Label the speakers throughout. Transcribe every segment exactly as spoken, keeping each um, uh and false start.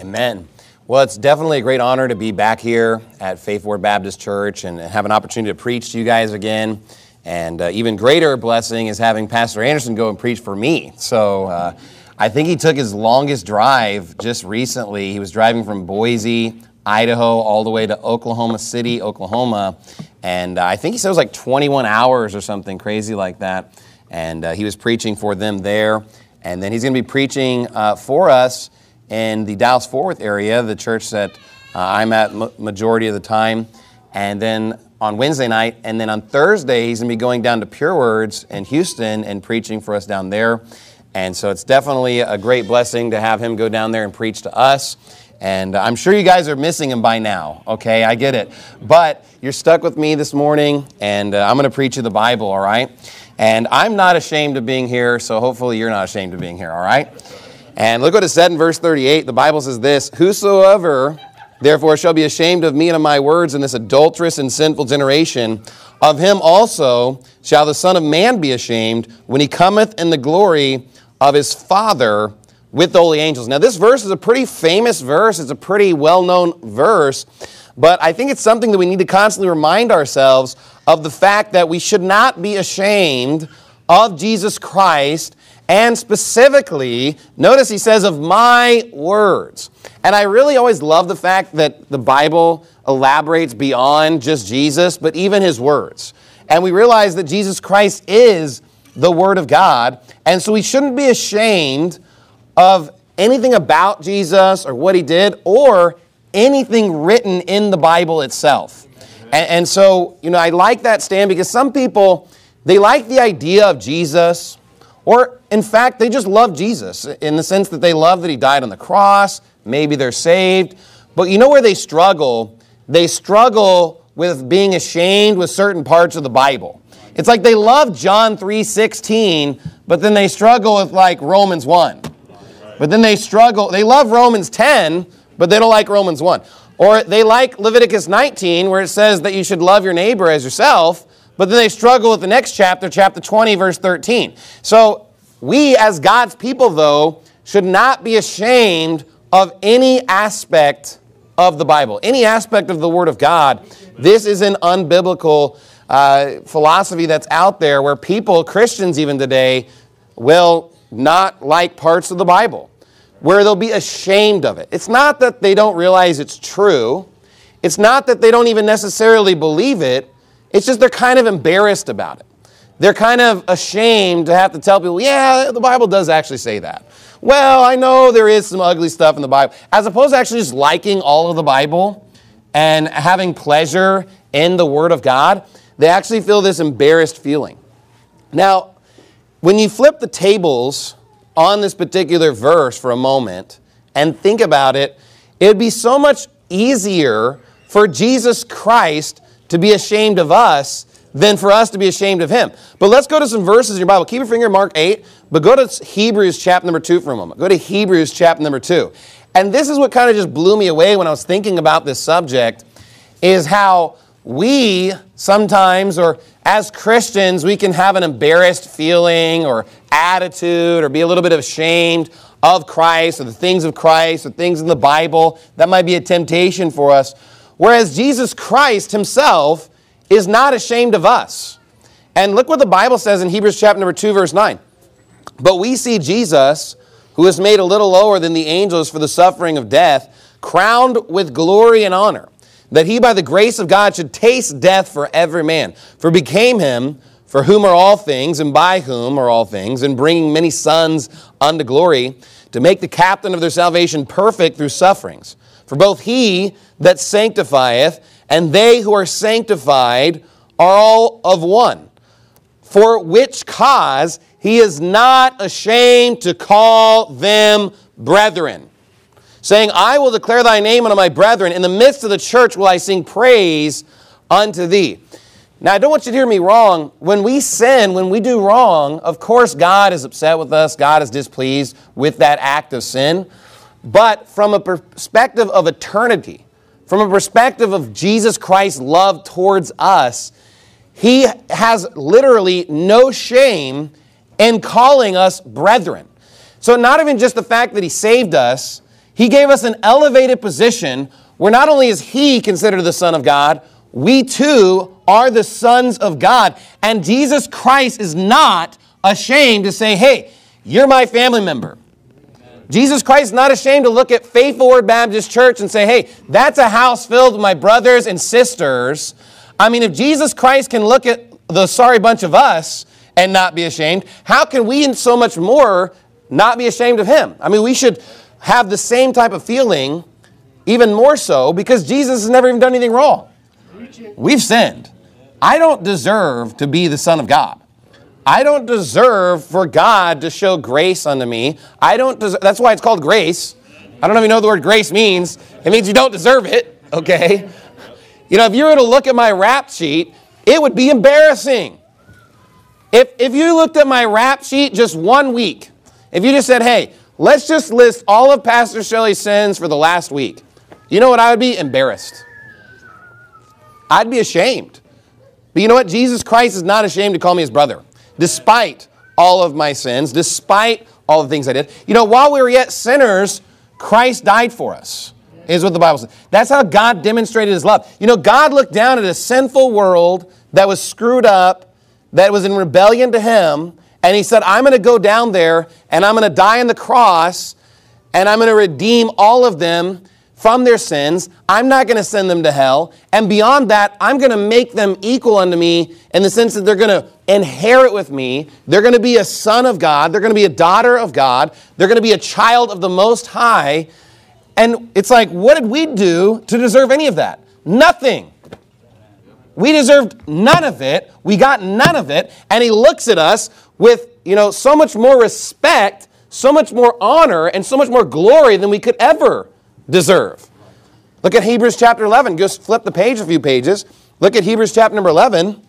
Speaker 1: Amen. Well, it's definitely a great honor to be back here at Faith Word Baptist Church and have an opportunity to preach to you guys again. And uh, even greater blessing is having Pastor Anderson go and preach for me. So uh, I think he took his longest drive just recently. He was driving from Boise, Idaho, all the way to Oklahoma City, Oklahoma. And uh, I think he said it was like twenty-one hours or something crazy like that. And uh, he was preaching for them there. And then he's going to be preaching uh, for us in the Dallas-Fort Worth area, the church that uh, I'm at m- majority of the time. And then on Wednesday night, and then on Thursday, he's going to be going down to Pure Words in Houston and preaching for us down there. And so it's definitely a great blessing to have him go down there and preach to us. And I'm sure you guys are missing him by now, okay? I get it. But you're stuck with me this morning, and uh, I'm going to preach you the Bible, all right? And I'm not ashamed of being here, so hopefully you're not ashamed of being here, all right? And look what it said in verse thirty-eight. The Bible says this, "Whosoever therefore shall be ashamed of me and of my words in this adulterous and sinful generation, of him also shall the Son of Man be ashamed when he cometh in the glory of his Father with the holy angels." Now, this verse is a pretty famous verse. It's a pretty well-known verse. But I think it's something that we need to constantly remind ourselves of the fact that we should not be ashamed of Jesus Christ, and specifically, notice he says, of my words. And I really always love the fact that the Bible elaborates beyond just Jesus, but even his words. And we realize that Jesus Christ is the Word of God, and so we shouldn't be ashamed of anything about Jesus or what he did or anything written in the Bible itself. And, and so, you know, I like that stand because some people, they like the idea of Jesus, or in fact, they just love Jesus in the sense that they love that he died on the cross. Maybe they're saved. But you know where they struggle? They struggle with being ashamed with certain parts of the Bible. It's like they love John three sixteen, but then they struggle with like Romans one. But then they struggle, they love Romans ten, but they don't like Romans one. Or they like Leviticus nineteen, where it says that you should love your neighbor as yourself, but then they struggle with the next chapter, chapter twenty, verse thirteen. So we as God's people, though, should not be ashamed of any aspect of the Bible, any aspect of the Word of God. This is an unbiblical uh, philosophy that's out there where people, Christians even today, will not like parts of the Bible, where they'll be ashamed of it. It's not that they don't realize it's true. It's not that they don't even necessarily believe it. It's just they're kind of embarrassed about it. They're kind of ashamed to have to tell people, yeah, the Bible does actually say that. Well, I know there is some ugly stuff in the Bible. As opposed to actually just liking all of the Bible and having pleasure in the Word of God, they actually feel this embarrassed feeling. Now, when you flip the tables on this particular verse for a moment and think about it, it would be so much easier for Jesus Christ to be ashamed of us than for us to be ashamed of him. But let's go to some verses in your Bible. Keep your finger in Mark eight, but go to Hebrews chapter number two for a moment. Go to Hebrews chapter number two. And this is what kind of just blew me away when I was thinking about this subject, is how we sometimes, or as Christians, we can have an embarrassed feeling or attitude or be a little bit ashamed of Christ or the things of Christ or things in the Bible. That might be a temptation for us. Whereas Jesus Christ himself is not ashamed of us. And look what the Bible says in Hebrews chapter number two, verse nine. "But we see Jesus, who is made a little lower than the angels for the suffering of death, crowned with glory and honor, that he by the grace of God should taste death for every man. For it became him, for whom are all things, and by whom are all things, and bringing many sons unto glory, to make the captain of their salvation perfect through sufferings. For both he that sanctifieth and they who are sanctified are all of one. For which cause he is not ashamed to call them brethren, saying, I will declare thy name unto my brethren. In the midst of the church will I sing praise unto thee." Now, I don't want you to hear me wrong. When we sin, when we do wrong, of course God is upset with us. God is displeased with that act of sin. But from a perspective of eternity, from a perspective of Jesus Christ's love towards us, he has literally no shame in calling us brethren. So not even just the fact that he saved us, He gave us an elevated position where not only is he considered the Son of God, we too are the sons of God. And Jesus Christ is not ashamed to say, hey, you're my family member. Amen. Jesus Christ is not ashamed to look at Faithful Word Baptist Church and say, hey, that's a house filled with my brothers and sisters. I mean, if Jesus Christ can look at the sorry bunch of us and not be ashamed, how can we in so much more not be ashamed of him? I mean, we should have the same type of feeling, even more so, because Jesus has never even done anything wrong. We've sinned. I don't deserve to be the Son of God. I don't deserve for God to show grace unto me. I don't deserve, that's why it's called grace. I don't know if you know what the word grace means. It means you don't deserve it, okay? You know, if you were to look at my rap sheet, it would be embarrassing. If, if you looked at my rap sheet just one week, if you just said, hey, let's just list all of Pastor Shelley's sins for the last week, you know what I would be? Embarrassed. I'd be ashamed. But you know what? Jesus Christ is not ashamed to call me his brother, despite all of my sins, despite all the things I did. You know, while we were yet sinners, Christ died for us, is what the Bible says. That's how God demonstrated his love. You know, God looked down at a sinful world that was screwed up, that was in rebellion to him, and he said, I'm going to go down there, and I'm going to die on the cross, and I'm going to redeem all of them from their sins. I'm not going to send them to hell. And beyond that, I'm going to make them equal unto me in the sense that they're going to inherit with me. They're going to be a son of God. They're going to be a daughter of God. They're going to be a child of the Most High. And it's like, what did we do to deserve any of that? Nothing. We deserved none of it. We got none of it. And he looks at us with, you know, so much more respect, so much more honor, and so much more glory than we could ever deserve. Look at Hebrews chapter eleven. Just flip the page a few pages. Look at Hebrews chapter number eleven.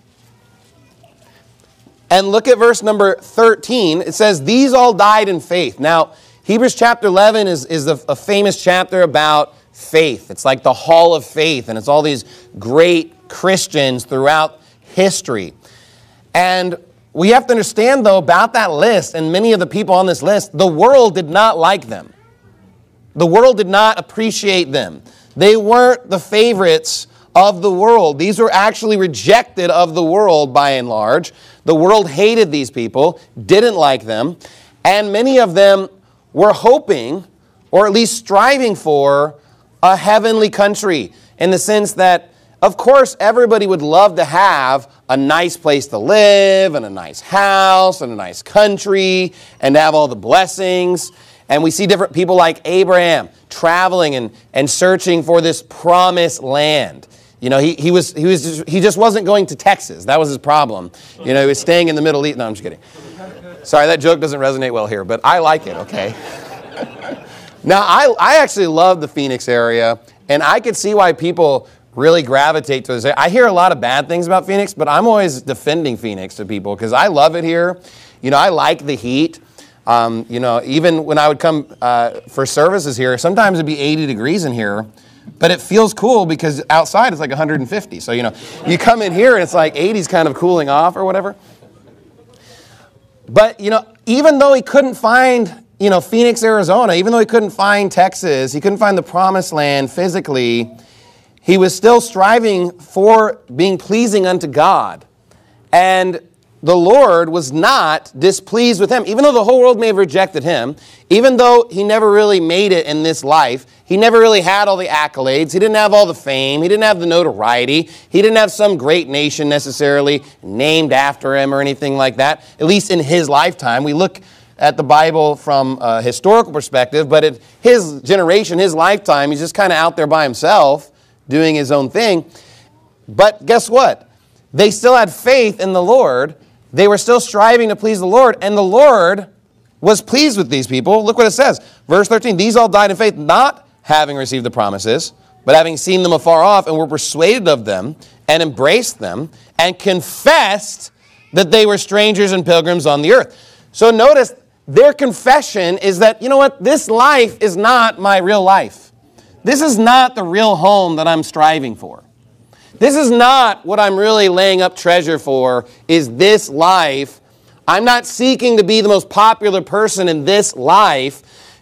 Speaker 1: And look at verse number thirteen. It says, these all died in faith. Now, Hebrews chapter eleven is, is a, a famous chapter about faith. It's like the hall of faith. And it's all these great Christians throughout history. And we have to understand, though, about that list, and many of the people on this list, the world did not like them. The world did not appreciate them. They weren't the favorites of the world. These were actually rejected of the world by and large. The world hated these people, didn't like them, and many of them were hoping, or at least striving for, a heavenly country, in the sense that, of course, everybody would love to have a nice place to live, and a nice house, and a nice country, and to have all the blessings. And we see different people like Abraham traveling and, and searching for this promised land. You know, he, he was he was just, he just wasn't going to Texas. That was his problem. You know, he was staying in the Middle East. No, I'm just kidding. Sorry, that joke doesn't resonate well here, but I like it, okay? Now, I, I actually love the Phoenix area, and I could see why people really gravitate to this. I hear a lot of bad things about Phoenix, but I'm always defending Phoenix to people because I love it here. You know, I like the heat. Um, you know, even when I would come uh, for services here, sometimes it'd be eighty degrees in here, but it feels cool because outside it's like one hundred fifty. So, you know, you come in here and it's like eighty's kind of cooling off or whatever. But, you know, even though he couldn't find, you know, Phoenix, Arizona, even though he couldn't find Texas, he couldn't find the promised land physically, he was still striving for being pleasing unto God. And the Lord was not displeased with him. Even though the whole world may have rejected him, even though he never really made it in this life, he never really had all the accolades, he didn't have all the fame, he didn't have the notoriety, he didn't have some great nation necessarily named after him or anything like that, at least in his lifetime. We look at the Bible from a historical perspective, but in his generation, his lifetime, he's just kind of out there by himself doing his own thing. But guess what? They still had faith in the Lord. They were still striving to please the Lord, and the Lord was pleased with these people. Look what it says. Verse thirteen, these all died in faith, not having received the promises, but having seen them afar off, and were persuaded of them, and embraced them, and confessed that they were strangers and pilgrims on the earth. So notice, their confession is that, you know what, this life is not my real life. This is not the real home that I'm striving for. This is not what I'm really laying up treasure for, is this life. I'm not seeking to be the most popular person in this life.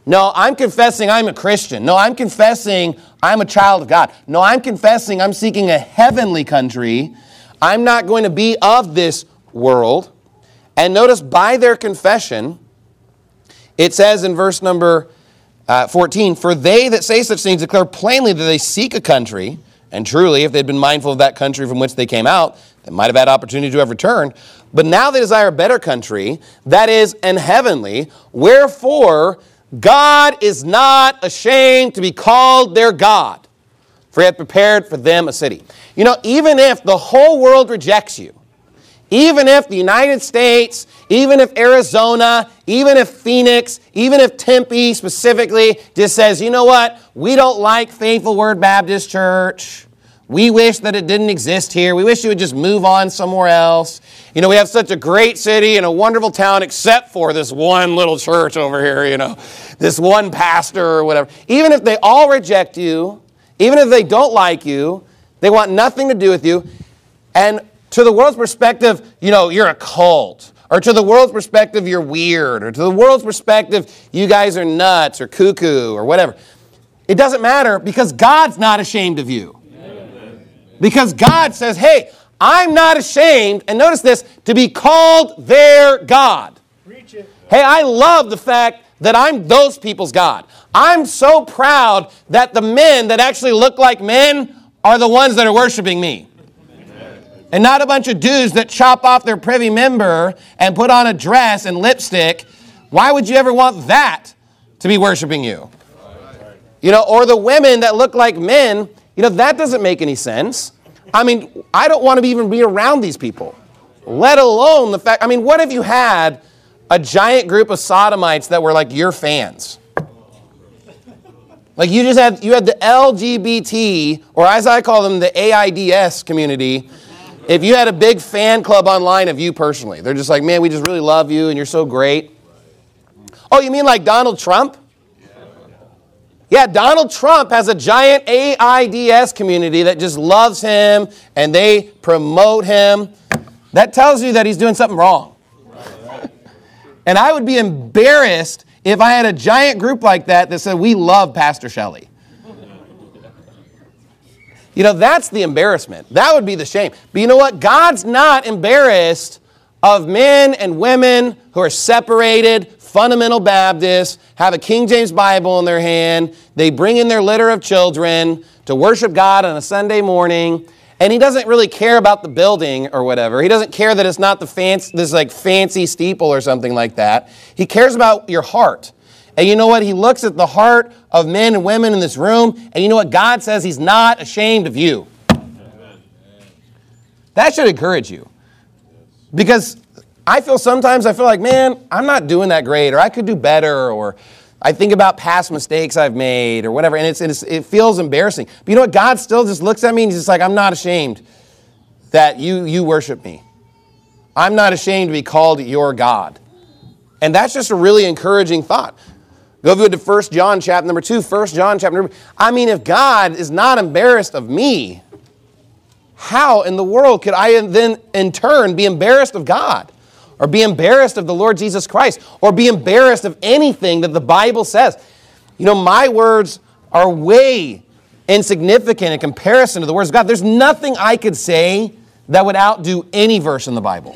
Speaker 1: No, I'm confessing I'm a Christian. No, I'm confessing I'm a child of God. No, I'm confessing I'm seeking a heavenly country. I'm not going to be of this world. And notice by their confession, it says in verse number uh, fourteen, for they that say such things declare plainly that they seek a country. And truly, if they'd been mindful of that country from which they came out, they might have had opportunity to have returned. But now they desire a better country, that is, an heavenly. Wherefore, God is not ashamed to be called their God, for he hath prepared for them a city. You know, even if the whole world rejects you, even if the United States, even if Arizona, even if Phoenix, even if Tempe specifically just says, you know what, we don't like Faithful Word Baptist Church. We wish that it didn't exist here. We wish you would just move on somewhere else. You know, we have such a great city and a wonderful town except for this one little church over here, you know, this one pastor or whatever. Even if they all reject you, even if they don't like you, they want nothing to do with you, and to the world's perspective, you know, you're a cult. Or to the world's perspective, you're weird. Or to the world's perspective, you guys are nuts or cuckoo or whatever. It doesn't matter because God's not ashamed of you. Because God says, hey, I'm not ashamed, and notice this, to be called their God. Preach it. Hey, I love the fact that I'm those people's God. I'm so proud that the men that actually look like men are the ones that are worshiping me. And not a bunch of dudes that chop off their privy member and put on a dress and lipstick. Why would you ever want that to be worshiping you? You know, or the women that look like men, you know, that doesn't make any sense. I mean, I don't want to even be around these people, let alone the fact, I mean, what if you had a giant group of sodomites that were like your fans? Like you just had, you had the L G B T, or as I call them, the A I D S community. If you had a big fan club online of you personally, they're just like, man, we just really love you and you're so great. Oh, you mean like Donald Trump? Yeah, Donald Trump has a giant A I D S community that just loves him and they promote him. That tells you that he's doing something wrong. And I would be embarrassed if I had a giant group like that that said, we love Pastor Shelley. You know, that's the embarrassment. That would be the shame. But you know what? God's not embarrassed of men and women who are separated, fundamental Baptists, have a King James Bible in their hand. They bring in their litter of children to worship God on a Sunday morning. And he doesn't really care about the building or whatever. He doesn't care that it's not the fancy, this like fancy steeple or something like that. He cares about your heart. And you know what? He looks at the heart of men and women in this room, and you know what? God says he's not ashamed of you. Amen. That should encourage you. Because I feel sometimes, I feel like, man, I'm not doing that great, or I could do better, or I think about past mistakes I've made, or whatever, and it's, it's, it feels embarrassing. But you know what? God still just looks at me, and he's just like, I'm not ashamed that you, you worship me. I'm not ashamed to be called your God. And that's just a really encouraging thought. Go to First John chapter number two. First John chapter number two. I mean, if God is not embarrassed of me, how in the world could I then in turn be embarrassed of God? Or be embarrassed of the Lord Jesus Christ? Or be embarrassed of anything that the Bible says? You know, my words are way insignificant in comparison to the words of God. There's nothing I could say that would outdo any verse in the Bible.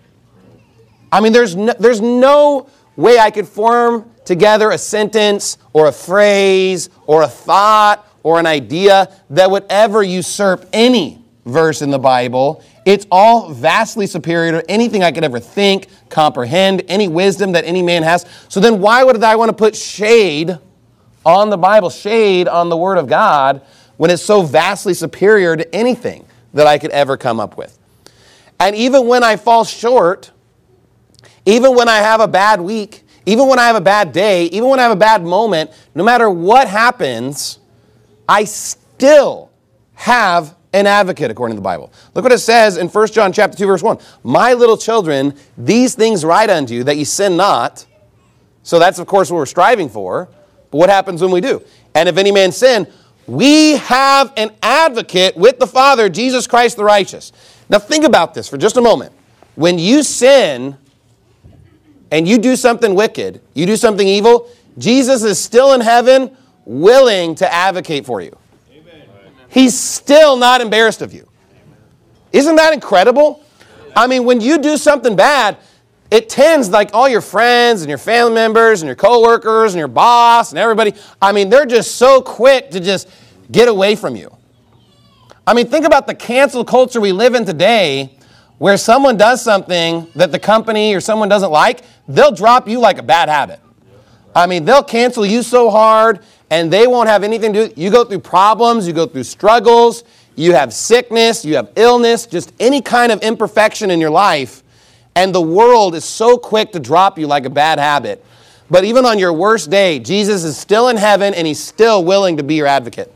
Speaker 1: I mean, there's no, there's no way I could form together a sentence or a phrase or a thought or an idea that would ever usurp any verse in the Bible. It's all vastly superior to anything I could ever think, comprehend, any wisdom that any man has. So then why would I want to put shade on the Bible, shade on the Word of God, when it's so vastly superior to anything that I could ever come up with? And even when I fall short, even when I have a bad week, even when I have a bad day, even when I have a bad moment, no matter what happens, I still have an advocate according to the Bible. Look what it says in First John chapter two, verse one. My little children, these things write unto you, that ye sin not. So that's, of course, what we're striving for. But what happens when we do? And if any man sin, we have an advocate with the Father, Jesus Christ the righteous. Now think about this for just a moment. When you sin and you do something wicked, you do something evil, Jesus is still in heaven, willing to advocate for you. Amen. He's still not embarrassed of you. Isn't that incredible? I mean, when you do something bad, it tends like all your friends and your family members and your coworkers and your boss and everybody, I mean, they're just so quick to just get away from you. I mean, think about the cancel culture we live in today, where someone does something that the company or someone doesn't like, they'll drop you like a bad habit. I mean, they'll cancel you so hard and they won't have anything to do. You go through problems, you go through struggles, you have sickness, you have illness, just any kind of imperfection in your life, and the world is so quick to drop you like a bad habit. But even on your worst day, Jesus is still in heaven and he's still willing to be your advocate.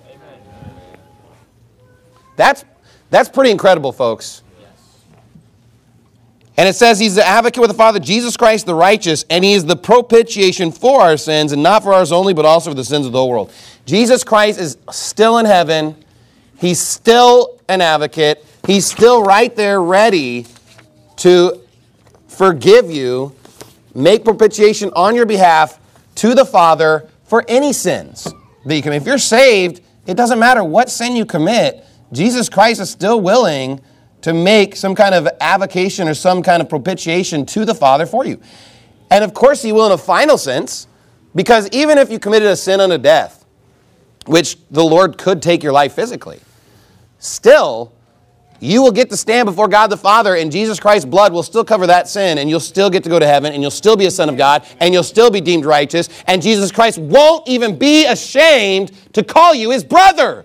Speaker 1: That's, that's pretty incredible, folks. And it says he's the advocate with the Father, Jesus Christ the righteous, and he is the propitiation for our sins, and not for ours only, but also for the sins of the whole world. Jesus Christ is still in heaven. He's still an advocate. He's still right there ready to forgive you, make propitiation on your behalf to the Father for any sins that you commit. If you're saved, it doesn't matter what sin you commit, Jesus Christ is still willing to make some kind of avocation or some kind of propitiation to the Father for you. And of course he will in a final sense, because even if you committed a sin unto death, which the Lord could take your life physically, still, you will get to stand before God the Father, and Jesus Christ's blood will still cover that sin, and you'll still get to go to heaven, and you'll still be a son of God, and you'll still be deemed righteous, and Jesus Christ won't even be ashamed to call you his brother.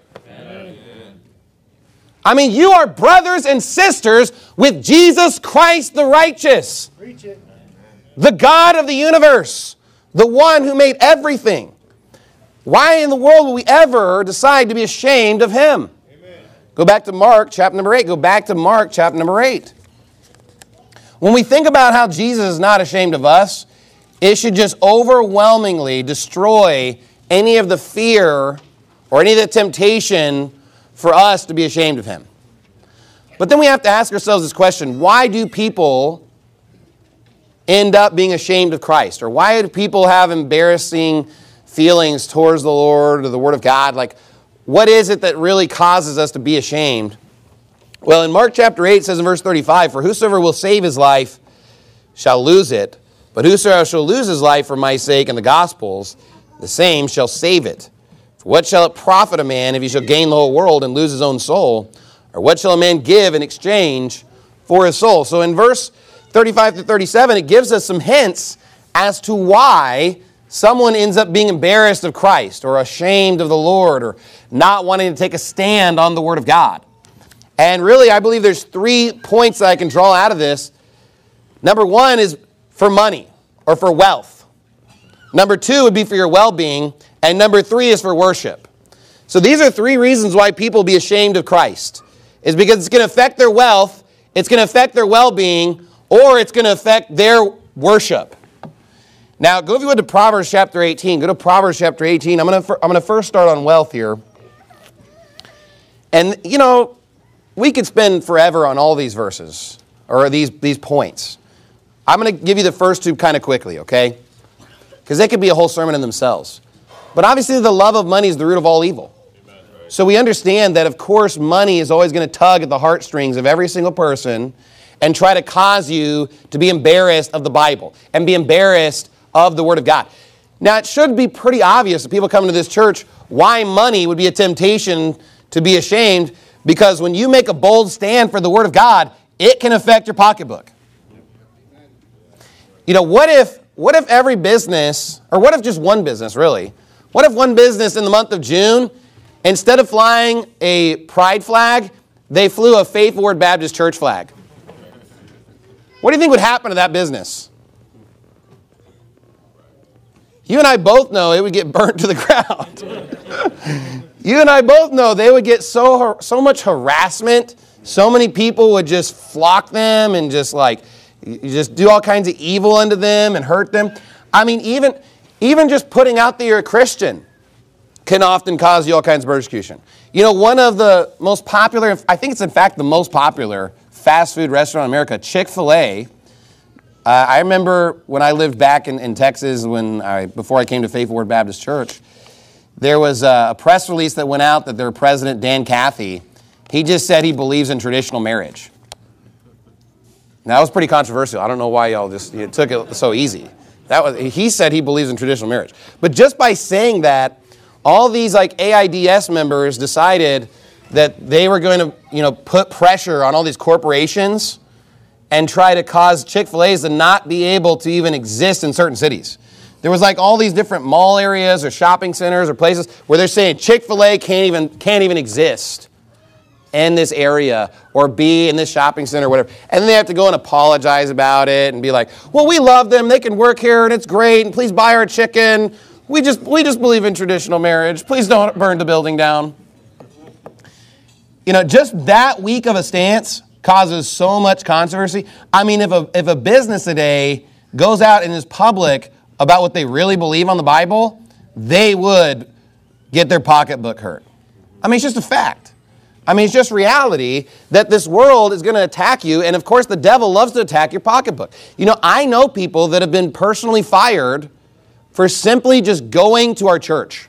Speaker 1: I mean, you are brothers and sisters with Jesus Christ the righteous. Preach it. The God of the universe. The one who made everything. Why in the world will we ever decide to be ashamed of him? Amen. Go back to Mark chapter number eight. Go back to Mark chapter number eight. When we think about how Jesus is not ashamed of us, it should just overwhelmingly destroy any of the fear or any of the temptation for us to be ashamed of him. But then we have to ask ourselves this question: why do people end up being ashamed of Christ? Or why do people have embarrassing feelings towards the Lord or the Word of God? Like, what is it that really causes us to be ashamed? Well, in Mark chapter eight, it says in verse thirty-five, "For whosoever will save his life shall lose it, but whosoever shall lose his life for my sake and the gospel's, the same shall save it. For what shall it profit a man if he shall gain the whole world and lose his own soul? Or what shall a man give in exchange for his soul?" So in verse thirty-five to thirty-seven, it gives us some hints as to why someone ends up being embarrassed of Christ or ashamed of the Lord or not wanting to take a stand on the Word of God. And really, I believe there's three points that I can draw out of this. Number one is for money or for wealth. Number two would be for your well-being. And number three is for worship. So these are three reasons why people be ashamed of Christ. Is because it's going to affect their wealth, it's going to affect their well-being, or it's going to affect their worship. Now, go if you would to Proverbs chapter eighteen. Go to Proverbs chapter eighteen. I'm going to, I'm going to first start on wealth here. And, you know, we could spend forever on all these verses, or these, these points. I'm going to give you the first two kind of quickly, okay? Because they could be a whole sermon in themselves. But obviously the love of money is the root of all evil. So we understand that, of course, money is always going to tug at the heartstrings of every single person and try to cause you to be embarrassed of the Bible and be embarrassed of the Word of God. Now, it should be pretty obvious to people coming to this church why money would be a temptation to be ashamed, because when you make a bold stand for the Word of God, it can affect your pocketbook. You know, what if, what if every business, or what if just one business, really, what if one business in the month of June, instead of flying a pride flag, they flew a Faith Word Baptist Church flag? What do you think would happen to that business? You and I both know it would get burnt to the ground. You and I both know they would get so, so much harassment. So many people would just flock them and just like, just do all kinds of evil unto them and hurt them. I mean, even, even just putting out that you're a Christian can often cause you all kinds of persecution. You know, one of the most popular, I think it's in fact the most popular fast food restaurant in America, Chick-fil-A, Uh, I remember when I lived back in, in Texas, when I, before I came to Faith Forward Baptist Church, there was a, a press release that went out that their president, Dan Cathy, he just said he believes in traditional marriage. Now, that was pretty controversial. I don't know why y'all just you know, took it so easy. That was, he said he believes in traditional marriage. But just by saying that, all these like A I D S members decided that they were going to, you know, put pressure on all these corporations and try to cause Chick-fil-A's to not be able to even exist in certain cities. There was like all these different mall areas or shopping centers or places where they're saying Chick-fil-A can't even can't even exist in this area or be in this shopping center or whatever. And then they have to go and apologize about it and be like, well, we love them. They can work here and it's great. And please buy our chicken. We just we just believe in traditional marriage. Please don't burn the building down. You know, just that weak of a stance causes so much controversy. I mean, if a if a business today goes out and is public about what they really believe on the Bible, they would get their pocketbook hurt. I mean, it's just a fact. I mean, it's just reality that this world is going to attack you, and of course the devil loves to attack your pocketbook. You know, I know people that have been personally fired for simply just going to our church.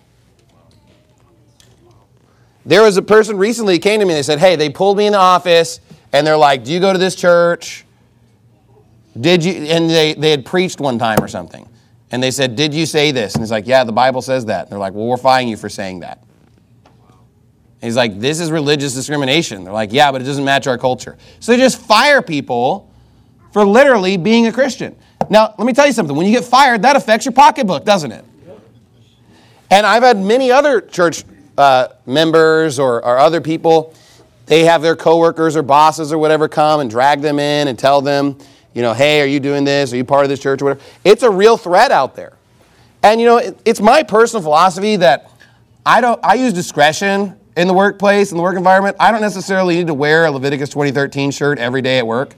Speaker 1: There was a person recently who came to me and they said, hey, they pulled me in the office and they're like, do you go to this church? Did you? And they, they had preached one time or something. And they said, did you say this? And he's like, yeah, the Bible says that. And they're like, well, we're firing you for saying that. And he's like, this is religious discrimination. They're like, yeah, but it doesn't match our culture. So they just fire people for literally being a Christian. Now, let me tell you something. When you get fired, that affects your pocketbook, doesn't it? And I've had many other church uh, members or, or other people, they have their coworkers or bosses or whatever come and drag them in and tell them, you know, hey, are you doing this? Are you part of this church or whatever? It's a real threat out there. And, you know, it, it's my personal philosophy that I don't. I use discretion in the workplace, in the work environment. I don't necessarily need to wear a Leviticus twenty thirteen shirt every day at work.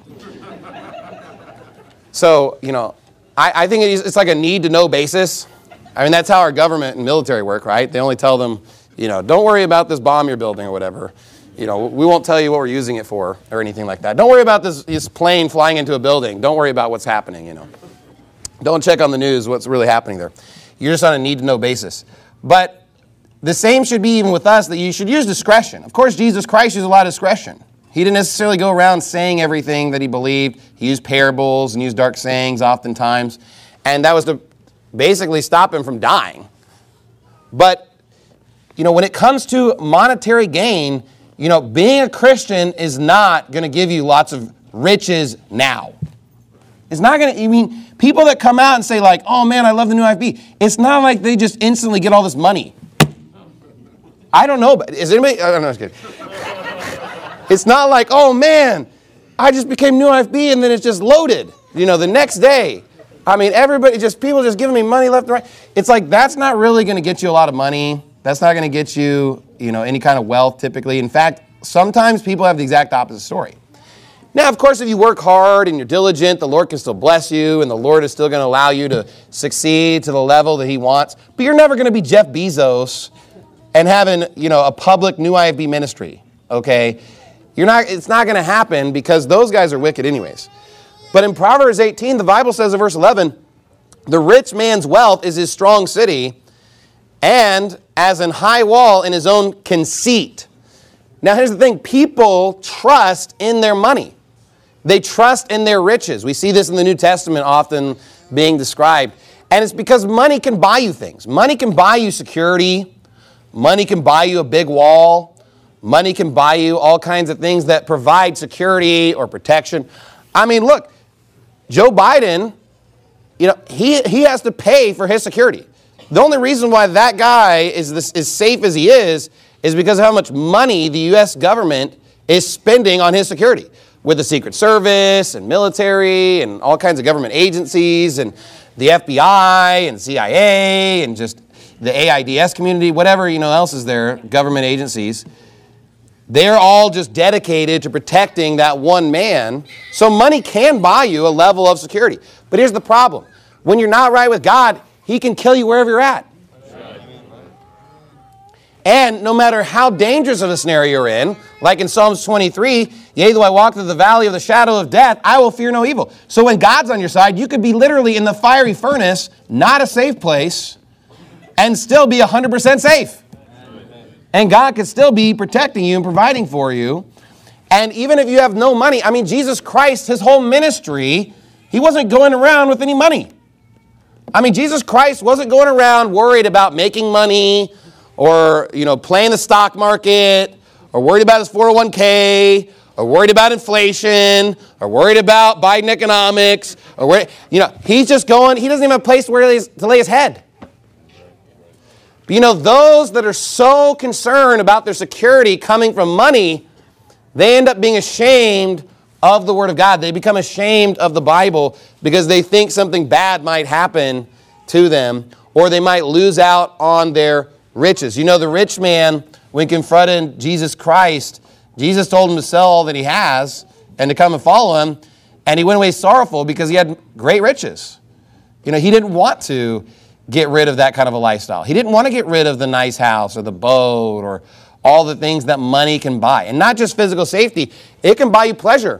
Speaker 1: So, you know, I, I think it's like a need-to-know basis. I mean, that's how our government and military work, right? They only tell them, you know, don't worry about this bomb you're building or whatever. You know, we won't tell you what we're using it for or anything like that. Don't worry about this, this plane flying into a building. Don't worry about what's happening, you know. Don't check on the news what's really happening there. You're just on a need-to-know basis. But the same should be even with us, that you should use discretion. Of course, Jesus Christ used a lot of discretion. He didn't necessarily go around saying everything that he believed. He used parables and used dark sayings oftentimes. And that was to basically stop him from dying. But, you know, when it comes to monetary gain, you know, being a Christian is not going to give you lots of riches now. It's not going to, I mean, people that come out and say like, oh man, I love the new I F B. It's not like they just instantly get all this money. I don't know, but is anybody, I don't know, I'm just kidding. It's not like, oh man, I just became new I F B and then it's just loaded, you know, the next day. I mean, everybody, just people just giving me money left and right. It's like, that's not really going to get you a lot of money. That's not going to get you, you know, any kind of wealth typically. In fact, sometimes people have the exact opposite story. Now, of course, if you work hard and you're diligent, the Lord can still bless you and the Lord is still going to allow you to succeed to the level that he wants. But you're never going to be Jeff Bezos and having, you know, a public new I F B ministry, okay? You're not, it's not going to happen because those guys are wicked anyways. But in Proverbs eighteen, the Bible says in verse eleven, the rich man's wealth is his strong city, and as an high wall in his own conceit. Now here's the thing, people trust in their money. They trust in their riches. We see this in the New Testament often being described. And it's because money can buy you things. Money can buy you security. Money can buy you a big wall. Money can buy you all kinds of things that provide security or protection. I mean, look, Joe Biden, you know, he, he has to pay for his security. The only reason why that guy is this, as safe as he is is because of how much money the U S government is spending on his security with the Secret Service and military and all kinds of government agencies and the F B I and C I A and just the A I D S community, whatever, you know, else is there, government agencies. They're all just dedicated to protecting that one man. So money can buy you a level of security. But here's the problem. When you're not right with God, he can kill you wherever you're at. And no matter how dangerous of a scenario you're in, like in Psalms twenty-three, Yea, though I walk through the valley of the shadow of death, I will fear no evil. So when God's on your side, you could be literally in the fiery furnace, not a safe place, and still be one hundred percent safe. And God could still be protecting you and providing for you. And even if you have no money, I mean, Jesus Christ, his whole ministry, he wasn't going around with any money. I mean, Jesus Christ wasn't going around worried about making money or, you know, playing the stock market or worried about his four oh one k or worried about inflation or worried about Biden economics or, worried, you know, he's just going, he doesn't even have a place where he to lay his head. But, you know, those that are so concerned about their security coming from money, they end up being ashamed of the Word of God. They become ashamed of the Bible because they think something bad might happen to them, or they might lose out on their riches. You know, the rich man, when confronted Jesus Christ, Jesus told him to sell all that he has and to come and follow him, and he went away sorrowful because he had great riches. You know, he didn't want to get rid of that kind of a lifestyle. He didn't want to get rid of the nice house or the boat or all the things that money can buy. And not just physical safety, it can buy you pleasure.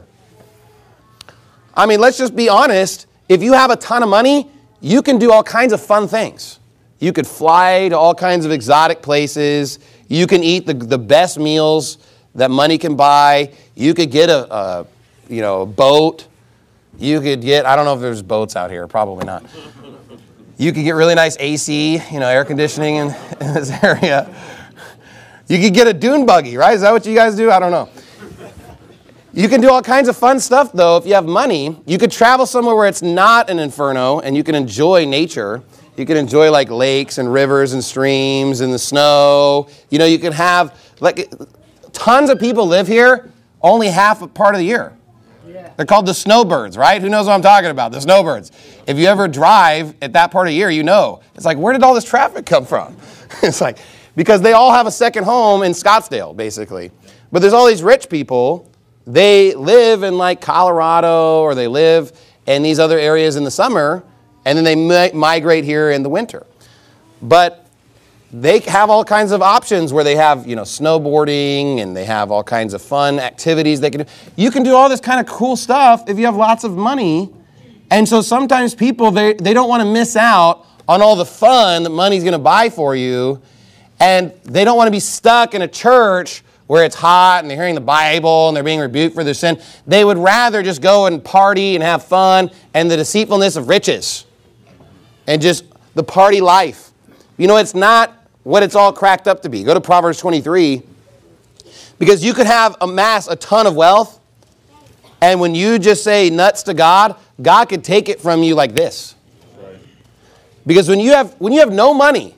Speaker 1: I mean, let's just be honest. If you have a ton of money, you can do all kinds of fun things. You could fly to all kinds of exotic places. You can eat the, the best meals that money can buy. You could get a, a, you know, a boat. You could get, I don't know if there's boats out here, probably not. You could get really nice A C, you know, air conditioning in, in this area. You could get a dune buggy, right? Is that what you guys do? I don't know. You can do all kinds of fun stuff, though, if you have money. You could travel somewhere where it's not an inferno, and you can enjoy nature. You can enjoy, like, lakes and rivers and streams and the snow. You know, you can have, like, tons of people live here only half a part of the year. Yeah. They're called the snowbirds, right? Who knows what I'm talking about? The snowbirds. If you ever drive at that part of the year, you know. It's like, where did all this traffic come from? It's like, because they all have a second home in Scottsdale, basically. But there's all these rich people. They live in like Colorado or they live in these other areas in the summer, and then they mi- migrate here in the winter. But they have all kinds of options where they have, you know, snowboarding, and they have all kinds of fun activities they can do. You can do all this kind of cool stuff if you have lots of money. And so sometimes people, they, they don't want to miss out on all the fun that money's going to buy for you. And they don't want to be stuck in a church where it's hot and they're hearing the Bible and they're being rebuked for their sin. They would rather just go and party and have fun and the deceitfulness of riches and just the party life. You know, it's not what it's all cracked up to be. Go to Proverbs twenty-three, because you could have amassed a ton of wealth, and when you just say nuts to God, God could take it from you like this. Because when you have when you have no money,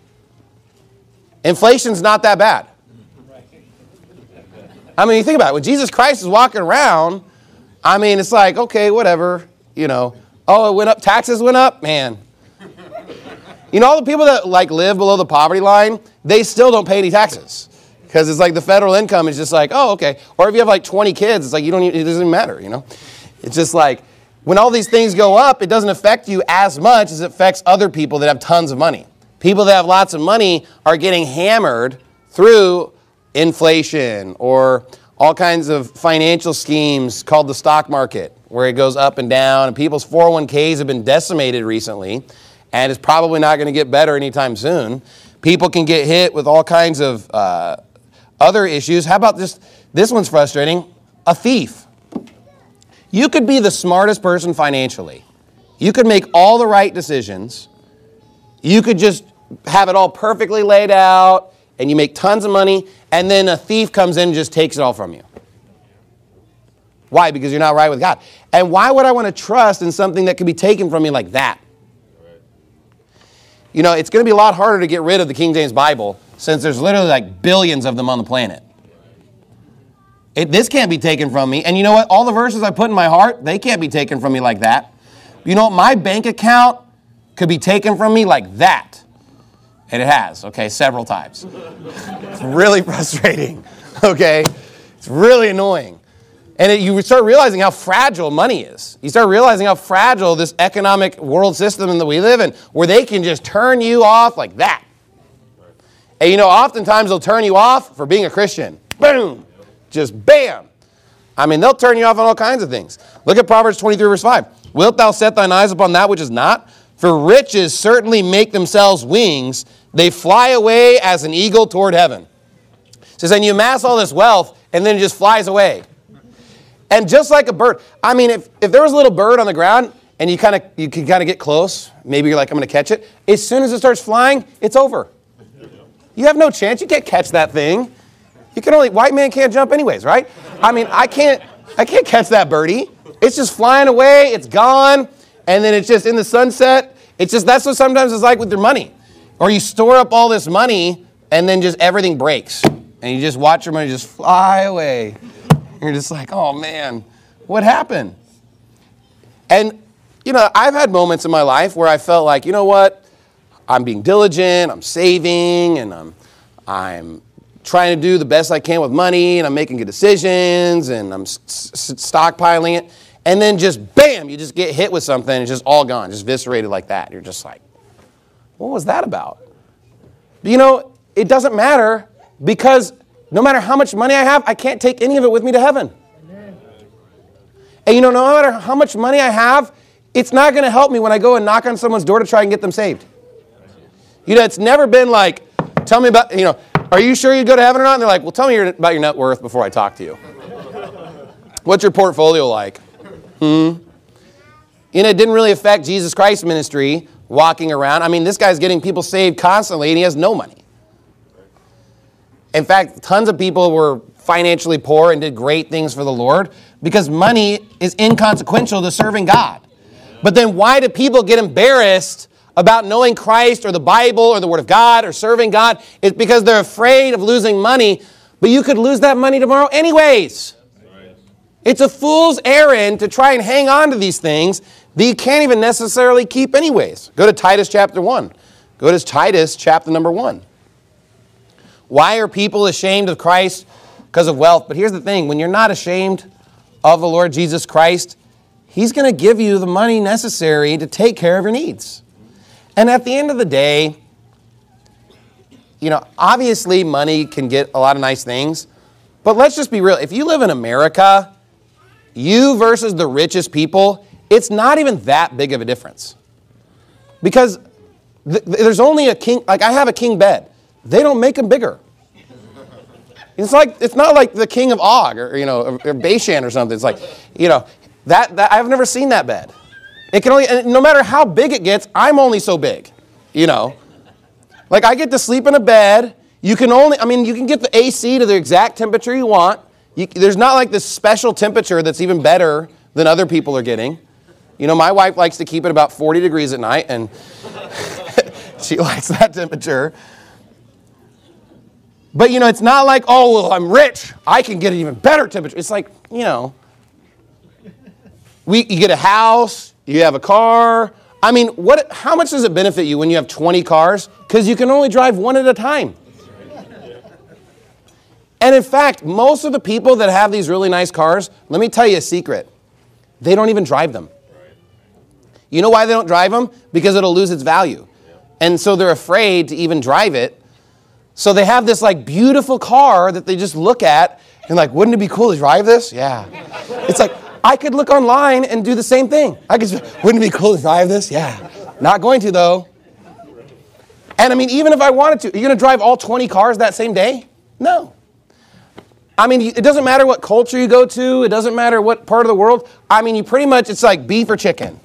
Speaker 1: inflation's not that bad. I mean, you think about it. When Jesus Christ is walking around, I mean, it's like, okay, whatever, you know. Oh, it went up. Taxes went up? Man. You know, all the people that, like, live below the poverty line, they still don't pay any taxes. Because it's like the federal income is just like, oh, okay. Or if you have, like, twenty kids, it's like, you don't even, it doesn't matter, you know. It's just like, when all these things go up, it doesn't affect you as much as it affects other people that have tons of money. People that have lots of money are getting hammered through inflation or all kinds of financial schemes called the stock market, where it goes up and down, and people's four oh one k's have been decimated recently, and it's probably not going to get better anytime soon. People can get hit with all kinds of uh, other issues. How about this? This one's frustrating. A thief. You could be the smartest person financially. You could make all the right decisions. You could just have it all perfectly laid out, and you make tons of money, and then a thief comes in and just takes it all from you. Why? Because you're not right with God. And why would I want to trust in something that could be taken from me like that? You know, it's going to be a lot harder to get rid of the King James Bible since there's literally like billions of them on the planet. It, this can't be taken from me. And you know what? All the verses I put in my heart, they can't be taken from me like that. You know what? My bank account could be taken from me like that. And it has, okay, several times. It's really frustrating, okay? It's really annoying. And it, you start realizing how fragile money is. You start realizing how fragile this economic world system that we live in, where they can just turn you off like that. And you know, oftentimes they'll turn you off for being a Christian. Boom! Just bam! I mean, they'll turn you off on all kinds of things. Look at Proverbs twenty-three, verse five. Wilt thou set thine eyes upon that which is not? For riches certainly make themselves wings. They fly away as an eagle toward heaven. It says, and you amass all this wealth, and then it just flies away. And just like a bird, I mean, if, if there was a little bird on the ground, and you kind of you can kind of get close, maybe you're like, I'm going to catch it. As soon as it starts flying, it's over. You have no chance. You can't catch that thing. You can only, white man can't jump anyways, right? I mean, I can't, I can't catch that birdie. It's just flying away. It's gone. And then it's just in the sunset. It's just, that's what sometimes it's like with your money. Or you store up all this money and then just everything breaks. And you just watch your money just fly away. And you're just like, oh man, what happened? And, you know, I've had moments in my life where I felt like, you know what? I'm being diligent, I'm saving, and I'm, I'm trying to do the best I can with money, and I'm making good decisions, and I'm s- s- stockpiling it. And then just, bam, you just get hit with something, and it's just all gone, just eviscerated like that. You're just like, what was that about? But you know, it doesn't matter, because no matter how much money I have, I can't take any of it with me to heaven. Amen. And you know, no matter how much money I have, it's not going to help me when I go and knock on someone's door to try and get them saved. You know, it's never been like, tell me about, you know, are you sure you'd go to heaven or not? And they're like, well, tell me your, about your net worth before I talk to you. What's your portfolio like? Hmm? You know, it didn't really affect Jesus Christ's ministry walking around. I mean, this guy's getting people saved constantly, and he has no money. In fact, tons of people were financially poor and did great things for the Lord because money is inconsequential to serving God. But then why do people get embarrassed about knowing Christ or the Bible or the Word of God or serving God? It's because they're afraid of losing money, but you could lose that money tomorrow anyways. It's a fool's errand to try and hang on to these things that you can't even necessarily keep anyways. Go to Titus chapter one. Go to Titus chapter number one. Why are people ashamed of Christ? Because of wealth. But here's the thing. When you're not ashamed of the Lord Jesus Christ, He's going to give you the money necessary to take care of your needs. And at the end of the day, you know, obviously money can get a lot of nice things. But let's just be real. If you live in America, you versus the richest people, it's not even that big of a difference. Because th- there's only a king, like I have a king bed. They don't make them bigger. It's like, it's not like the king of Og or, you know, or, or Bashan or something. It's like, you know, that, that I've never seen that bed. It can only, and no matter how big it gets, I'm only so big, you know. Like I get to sleep in a bed. You can only, I mean, you can get the A C to the exact temperature you want. You, there's not like this special temperature that's even better than other people are getting. You know, my wife likes to keep it about forty degrees at night, and she likes that temperature. But, you know, it's not like, oh, well, I'm rich. I can get an even better temperature. It's like, you know, we, you get a house, you have a car. I mean, what? How much does it benefit you when you have twenty cars? Because you can only drive one at a time. And in fact, most of the people that have these really nice cars, let me tell you a secret. They don't even drive them. You know why they don't drive them? Because it'll lose its value. And so they're afraid to even drive it. So they have this like beautiful car that they just look at and like, wouldn't it be cool to drive this? Yeah. It's like, I could look online and do the same thing. I could, wouldn't it be cool to drive this? Yeah. Not going to though. And I mean, even if I wanted to, are you going to drive all twenty cars that same day? No. I mean, it doesn't matter what culture you go to. It doesn't matter what part of the world. I mean, you pretty much, it's like beef or chicken.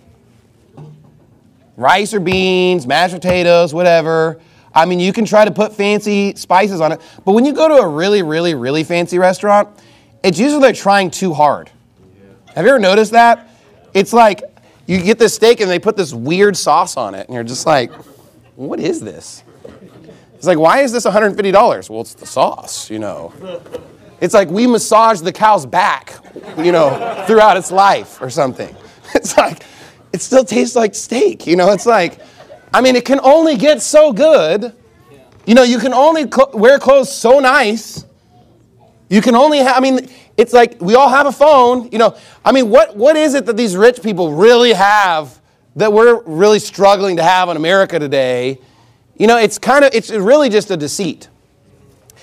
Speaker 1: Rice or beans, mashed potatoes, whatever. I mean, you can try to put fancy spices on it. But when you go to a really, really, really fancy restaurant, it's usually they're trying too hard. Yeah. Have you ever noticed that? It's like you get this steak and they put this weird sauce on it. And you're just like, what is this? It's like, why is this one hundred fifty dollars? Well, it's the sauce, you know. It's like we massage the cow's back, you know, throughout its life or something. It's like, it still tastes like steak, you know. It's like, I mean, it can only get so good. You know, you can only cl- wear clothes so nice. You can only have, I mean, it's like we all have a phone. You know, I mean, what what is it that these rich people really have that we're really struggling to have in America today? You know, it's kind of, it's really just a deceit.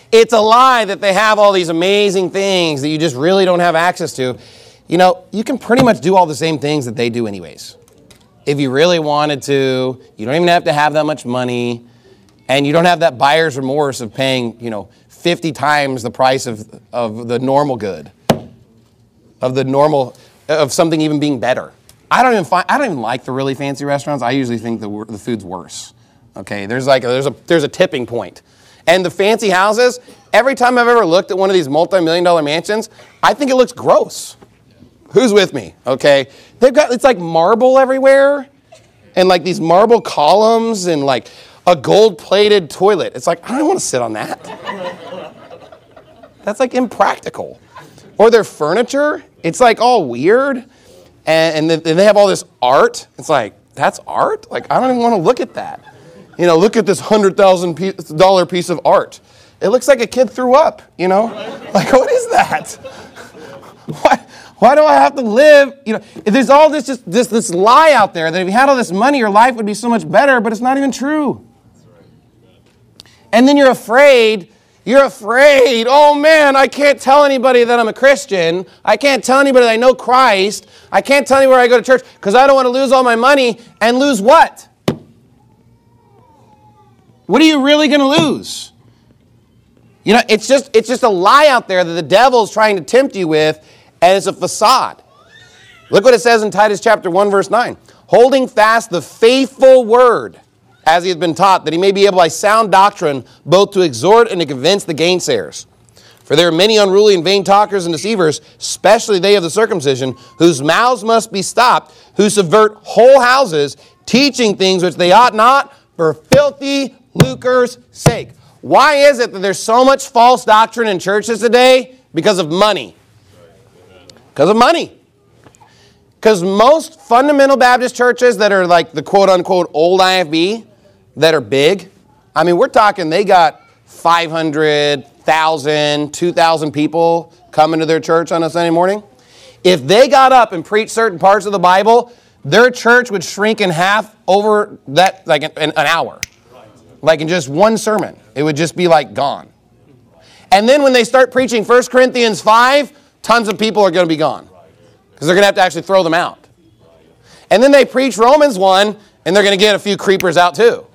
Speaker 1: It's a lie that they have all these amazing things that you just really don't have access to. You know, you can pretty much do all the same things that they do anyways. If you really wanted to, you don't even have to have that much money, and you don't have that buyer's remorse of paying, you know, fifty times the price of, of the normal good, of the normal, of something even being better. I don't even find, I don't even like the really fancy restaurants. I usually think the, the food's worse. Okay, there's like a, there's a there's a tipping point. And the fancy houses, every time I've ever looked at one of these multi-million dollar mansions, I think it looks gross. Who's with me? Okay, they've got, it's like marble everywhere, and like these marble columns, and like a gold-plated toilet. It's like, I don't want to sit on that. That's like impractical. Or their furniture, it's like all weird, and, and then they have all this art. It's like, that's art? Like, I don't even want to look at that. You know, look at this one hundred thousand dollars piece of art. It looks like a kid threw up, you know? Like, what is that? Why, why do I have to live? You know, there's all this just this, this lie out there that if you had all this money, your life would be so much better, but it's not even true. And then you're afraid, you're afraid, oh man, I can't tell anybody that I'm a Christian. I can't tell anybody that I know Christ. I can't tell anybody where I go to church because I don't want to lose all my money. And lose what? What are you really going to lose? You know, it's just it's just a lie out there that the devil's trying to tempt you with, and it's a facade. Look what it says in Titus chapter one, verse nine. Holding fast the faithful word, as he has been taught, that he may be able by sound doctrine both to exhort and to convince the gainsayers. For there are many unruly and vain talkers and deceivers, especially they of the circumcision, whose mouths must be stopped, who subvert whole houses, teaching things which they ought not, for filthy lucre's sake. Why is it that there's so much false doctrine in churches today? Because of money. Because of money. Because most fundamental Baptist churches that are like the quote-unquote old I F B, that are big, I mean, we're talking they got five hundred, one thousand, two thousand people coming to their church on a Sunday morning. If they got up and preached certain parts of the Bible, their church would shrink in half over that, like an, an hour. Like in just one sermon. It would just be like gone. And then when they start preaching First Corinthians five, tons of people are going to be gone. Because they're going to have to actually throw them out. And then they preach Romans one, and they're going to get a few creepers out too.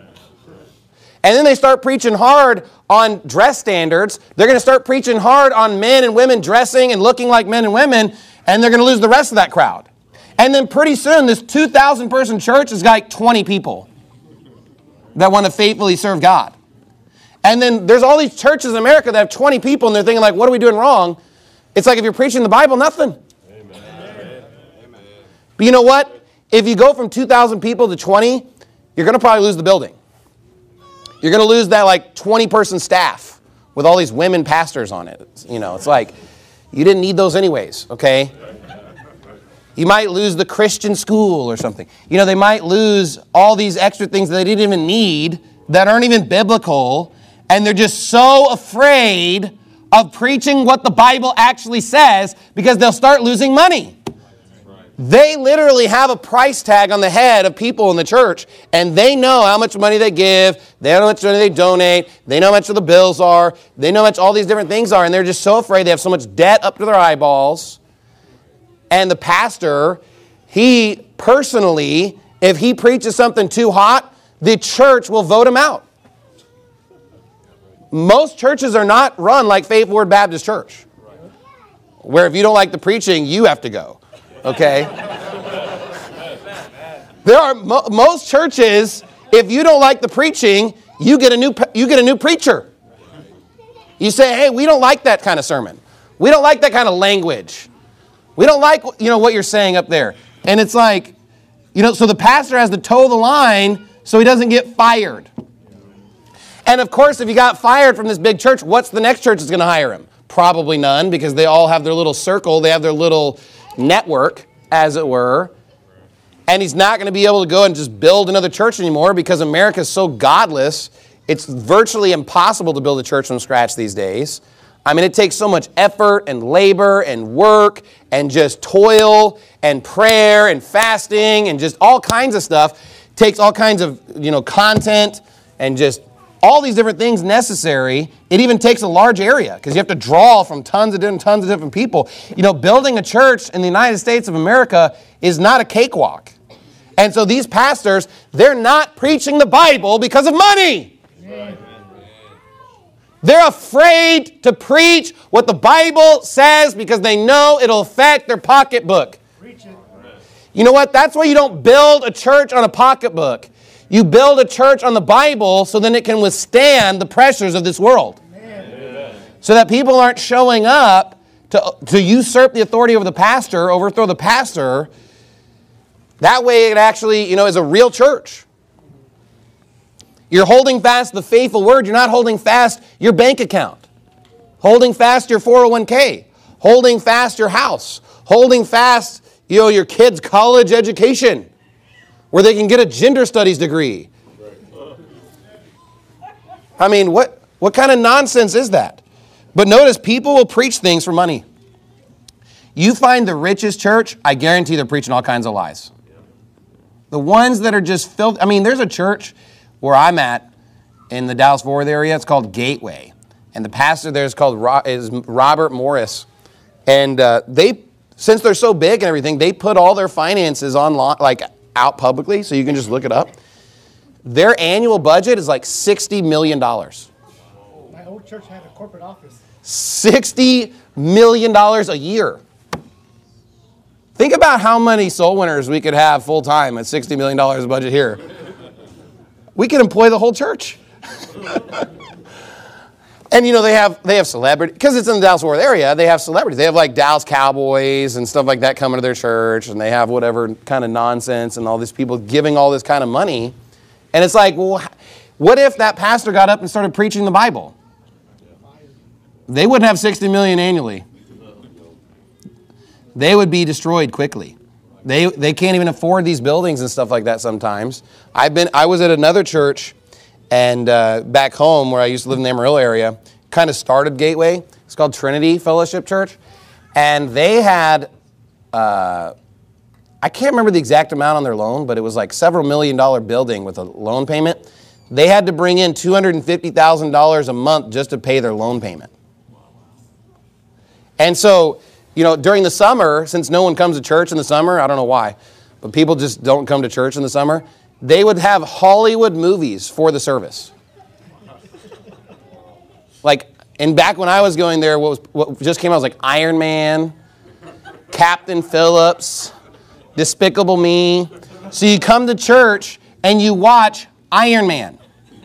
Speaker 1: And then they start preaching hard on dress standards. They're going to start preaching hard on men and women dressing and looking like men and women, and they're going to lose the rest of that crowd. And then pretty soon, this two thousand person church has got like twenty people that want to faithfully serve God. And then there's all these churches in America that have twenty people, and they're thinking like, what are we doing wrong? It's like if you're preaching the Bible, nothing. Amen. But you know what? If you go from two thousand people to twenty, you're going to probably lose the building. You're going to lose that like twenty person staff with all these women pastors on it. You know, it's like, you didn't need those anyways, okay? You might lose the Christian school or something. You know, they might lose all these extra things that they didn't even need, that aren't even biblical, and they're just so afraid of preaching what the Bible actually says because they'll start losing money. They literally have a price tag on the head of people in the church, and they know how much money they give, they know how much money they donate, they know how much the bills are, they know how much all these different things are, and they're just so afraid. They have so much debt up to their eyeballs. And the pastor, he personally, if he preaches something too hot, the church will vote him out. Most churches are not run like Faith Word Baptist Church, where if you don't like the preaching, you have to go. Okay? There are mo- most churches, if you don't like the preaching, you get a new you get a new preacher. You say, hey, we don't like that kind of sermon. We don't like that kind of language. We don't like, you know, what you're saying up there. And it's like, you know, so the pastor has to toe the line so he doesn't get fired. And of course, if he got fired from this big church, what's the next church that's going to hire him? Probably none, because they all have their little circle. They have their little network, as it were. And he's not going to be able to go and just build another church anymore because America is so godless. It's virtually impossible to build a church from scratch these days. I mean, it takes so much effort and labor and work and just toil and prayer and fasting and just all kinds of stuff. It takes all kinds of, you know, content and just all these different things necessary. It even takes a large area because you have to draw from tons of different, tons of different people. You know, building a church in the United States of America is not a cakewalk. And so these pastors, they're not preaching the Bible because of money. Amen. They're afraid to preach what the Bible says because they know it'll affect their pocketbook. Preach it. You know what? That's why you don't build a church on a pocketbook. You build a church on the Bible so then it can withstand the pressures of this world. Amen. So that people aren't showing up to, to usurp the authority over the pastor, overthrow the pastor. That way it actually, you know, is a real church. You're holding fast the faithful word. You're not holding fast your bank account. Holding fast your four oh one k. Holding fast your house. Holding fast, you know, your kids' college education where they can get a gender studies degree. I mean, what, what kind of nonsense is that? But notice, people will preach things for money. You find the richest church, I guarantee they're preaching all kinds of lies. The ones that are just filled, I mean, there's a church where I'm at in the Dallas-Fort Worth area. It's called Gateway. And the pastor there is called is Robert Morris. And uh, they, since they're so big and everything, they put all their finances online, like out publicly, so you can just look it up. Their annual budget is like sixty million dollars.
Speaker 2: My old church had a corporate office.
Speaker 1: sixty million dollars a year. Think about how many soul winners we could have full time at sixty million dollars budget here. We could employ the whole church. And, you know, they have they have celebrities, because it's in the Dallas-Fort Worth area, they have celebrities. They have, like, Dallas Cowboys and stuff like that coming to their church, and they have whatever kind of nonsense and all these people giving all this kind of money. And it's like, well, what if that pastor got up and started preaching the Bible? They wouldn't have sixty million dollars annually. They would be destroyed quickly. They they can't even afford these buildings and stuff like that sometimes. I've been I was at another church and uh, back home where I used to live in the Amarillo area, kind of started Gateway. It's called Trinity Fellowship Church. And they had, uh, I can't remember the exact amount on their loan, but it was like several million dollar building with a loan payment. They had to bring in two hundred fifty thousand dollars a month just to pay their loan payment. And so, you know, during the summer, since no one comes to church in the summer, I don't know why, but people just don't come to church in the summer, they would have Hollywood movies for the service. Like, and back when I was going there, what, was, what just came out was like Iron Man, Captain Phillips, Despicable Me. So you come to church and you watch Iron Man.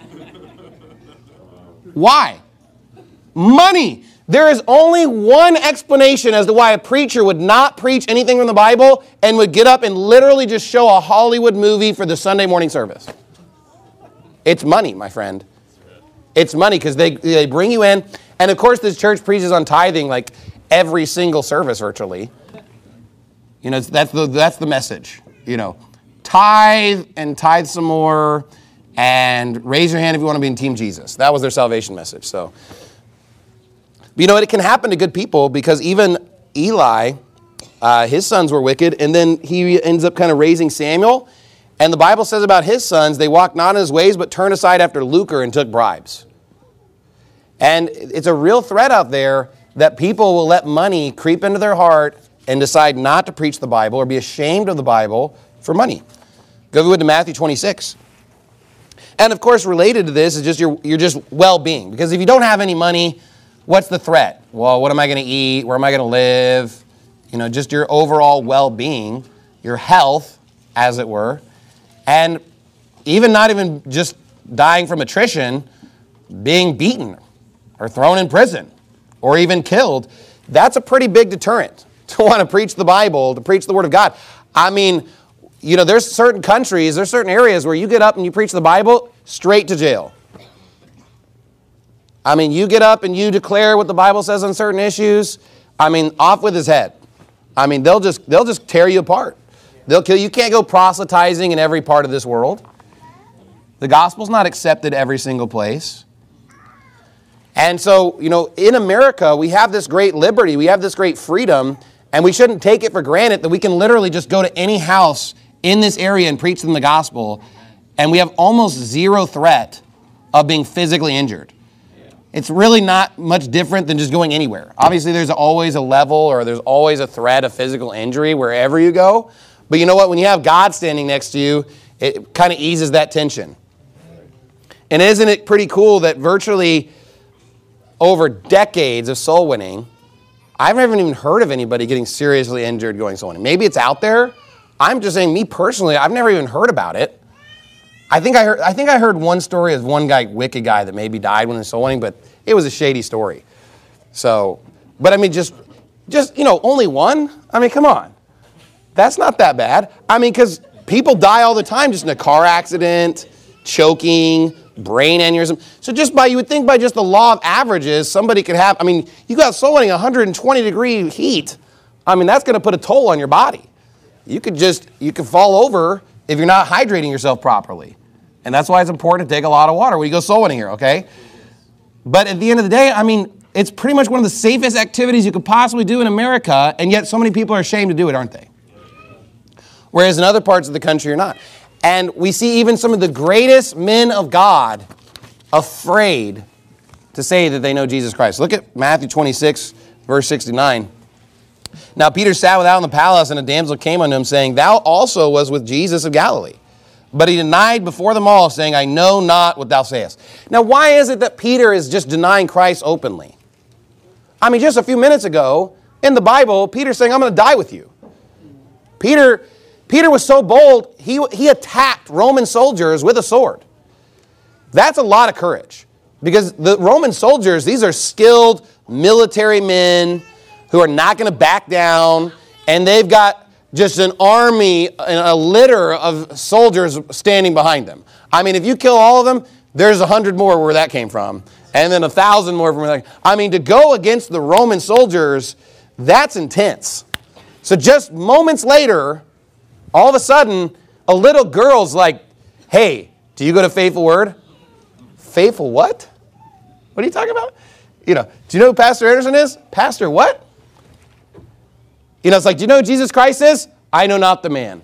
Speaker 1: Why? Money. There is only one explanation as to why a preacher would not preach anything from the Bible and would get up and literally just show a Hollywood movie for the Sunday morning service. It's money, my friend. It's money because they, they bring you in. And of course, this church preaches on tithing like every single service virtually. You know, that's the, that's the message. You know, tithe and tithe some more and raise your hand if you want to be in Team Jesus. That was their salvation message. So. But you know what? It can happen to good people because even Eli, uh, his sons were wicked, and then he ends up kind of raising Samuel. And the Bible says about his sons, they walked not in his ways, but turned aside after lucre and took bribes. And it's a real threat out there that people will let money creep into their heart and decide not to preach the Bible or be ashamed of the Bible for money. Go with to Matthew twenty-six. And of course, related to this is just your, your just well-being. Because if you don't have any money, what's the threat? Well, what am I going to eat? Where am I going to live? You know, just your overall well-being, your health, as it were. And even not even just dying from attrition, being beaten or thrown in prison or even killed. That's a pretty big deterrent to want to preach the Bible, to preach the Word of God. I mean, you know, there's certain countries, there's certain areas where you get up and you preach the Bible, straight to jail. I mean, you get up and you declare what the Bible says on certain issues. I mean, off with his head. I mean, they'll just they'll just tear you apart. They'll kill you. You can't go proselytizing in every part of this world. The gospel's not accepted every single place. And so, you know, in America, we have this great liberty. We have this great freedom. And we shouldn't take it for granted that we can literally just go to any house in this area and preach them the gospel. And we have almost zero threat of being physically injured. It's really not much different than just going anywhere. Obviously, there's always a level or there's always a threat of physical injury wherever you go. But you know what? When you have God standing next to you, it kind of eases that tension. And isn't it pretty cool that virtually over decades of soul winning, I've never even heard of anybody getting seriously injured going soul winning. Maybe it's out there. I'm just saying, me personally, I've never even heard about it. I think I heard I think I heard one story of one guy, wicked guy, that maybe died when he was soul winning, but it was a shady story. So, but I mean, just, just you know, only one? I mean, come on. That's not that bad. I mean, because people die all the time just in a car accident, choking, brain aneurysm. So just by, you would think by just the law of averages, somebody could have, I mean, you got soul winning one hundred twenty degree heat. I mean, that's going to put a toll on your body. You could just, you could fall over if you're not hydrating yourself properly. And that's why it's important to take a lot of water when you go soul winning here, okay? But at the end of the day, I mean, it's pretty much one of the safest activities you could possibly do in America, and yet so many people are ashamed to do it, aren't they? Whereas in other parts of the country, you're not. And we see even some of the greatest men of God afraid to say that they know Jesus Christ. Look at Matthew twenty-six, verse sixty-nine. Now Peter sat without in the palace, and a damsel came unto him, saying, Thou also was with Jesus of Galilee. But he denied before them all, saying, I know not what thou sayest. Now, why is it that Peter is just denying Christ openly? I mean, just a few minutes ago, in the Bible, Peter's saying, I'm going to die with you. Peter, Peter was so bold, he, he attacked Roman soldiers with a sword. That's a lot of courage. Because the Roman soldiers, these are skilled military men who are not going to back down, and they've got just an army, a litter of soldiers standing behind them. I mean, if you kill all of them, there's a hundred more where that came from, and then a thousand more from where that came. I mean, to go against the Roman soldiers, that's intense. So just moments later, all of a sudden, a little girl's like, hey, do you go to Faithful Word? Faithful what? What are you talking about? You know, do you know who Pastor Anderson is? Pastor what? You know, it's like, do you know who Jesus Christ is? I know not the man.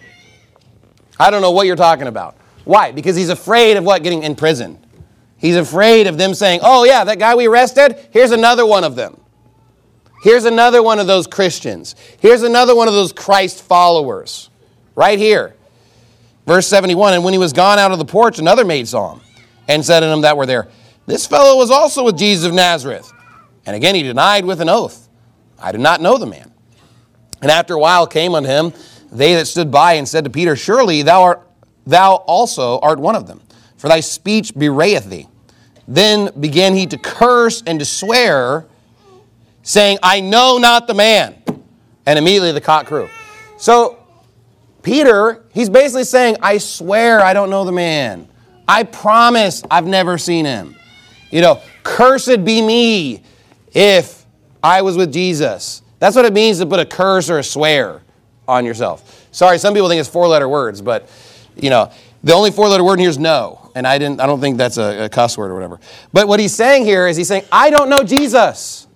Speaker 1: I don't know what you're talking about. Why? Because he's afraid of what? Getting in prison. He's afraid of them saying, oh yeah, that guy we arrested, here's another one of them. Here's another one of those Christians. Here's another one of those Christ followers. Right here. Verse seventy-one, and when he was gone out of the porch, another maid saw him, and said to them that were there, This fellow was also with Jesus of Nazareth. And again he denied with an oath, I do not know the man. And after a while came unto him they that stood by, and said to Peter, Surely thou art thou also art one of them, for thy speech bewrayeth thee. Then began he to curse and to swear, saying, I know not the man. And immediately the cock crew. So Peter, he's basically saying, I swear I don't know the man. I promise I've never seen him. You know, cursed be me if I was with Jesus. That's what it means to put a curse or a swear on yourself. Sorry, some people think it's four-letter words, but, you know, the only four-letter word in here is no. And I didn't. I don't think that's a, a cuss word or whatever. But what he's saying here is he's saying, I don't know Jesus.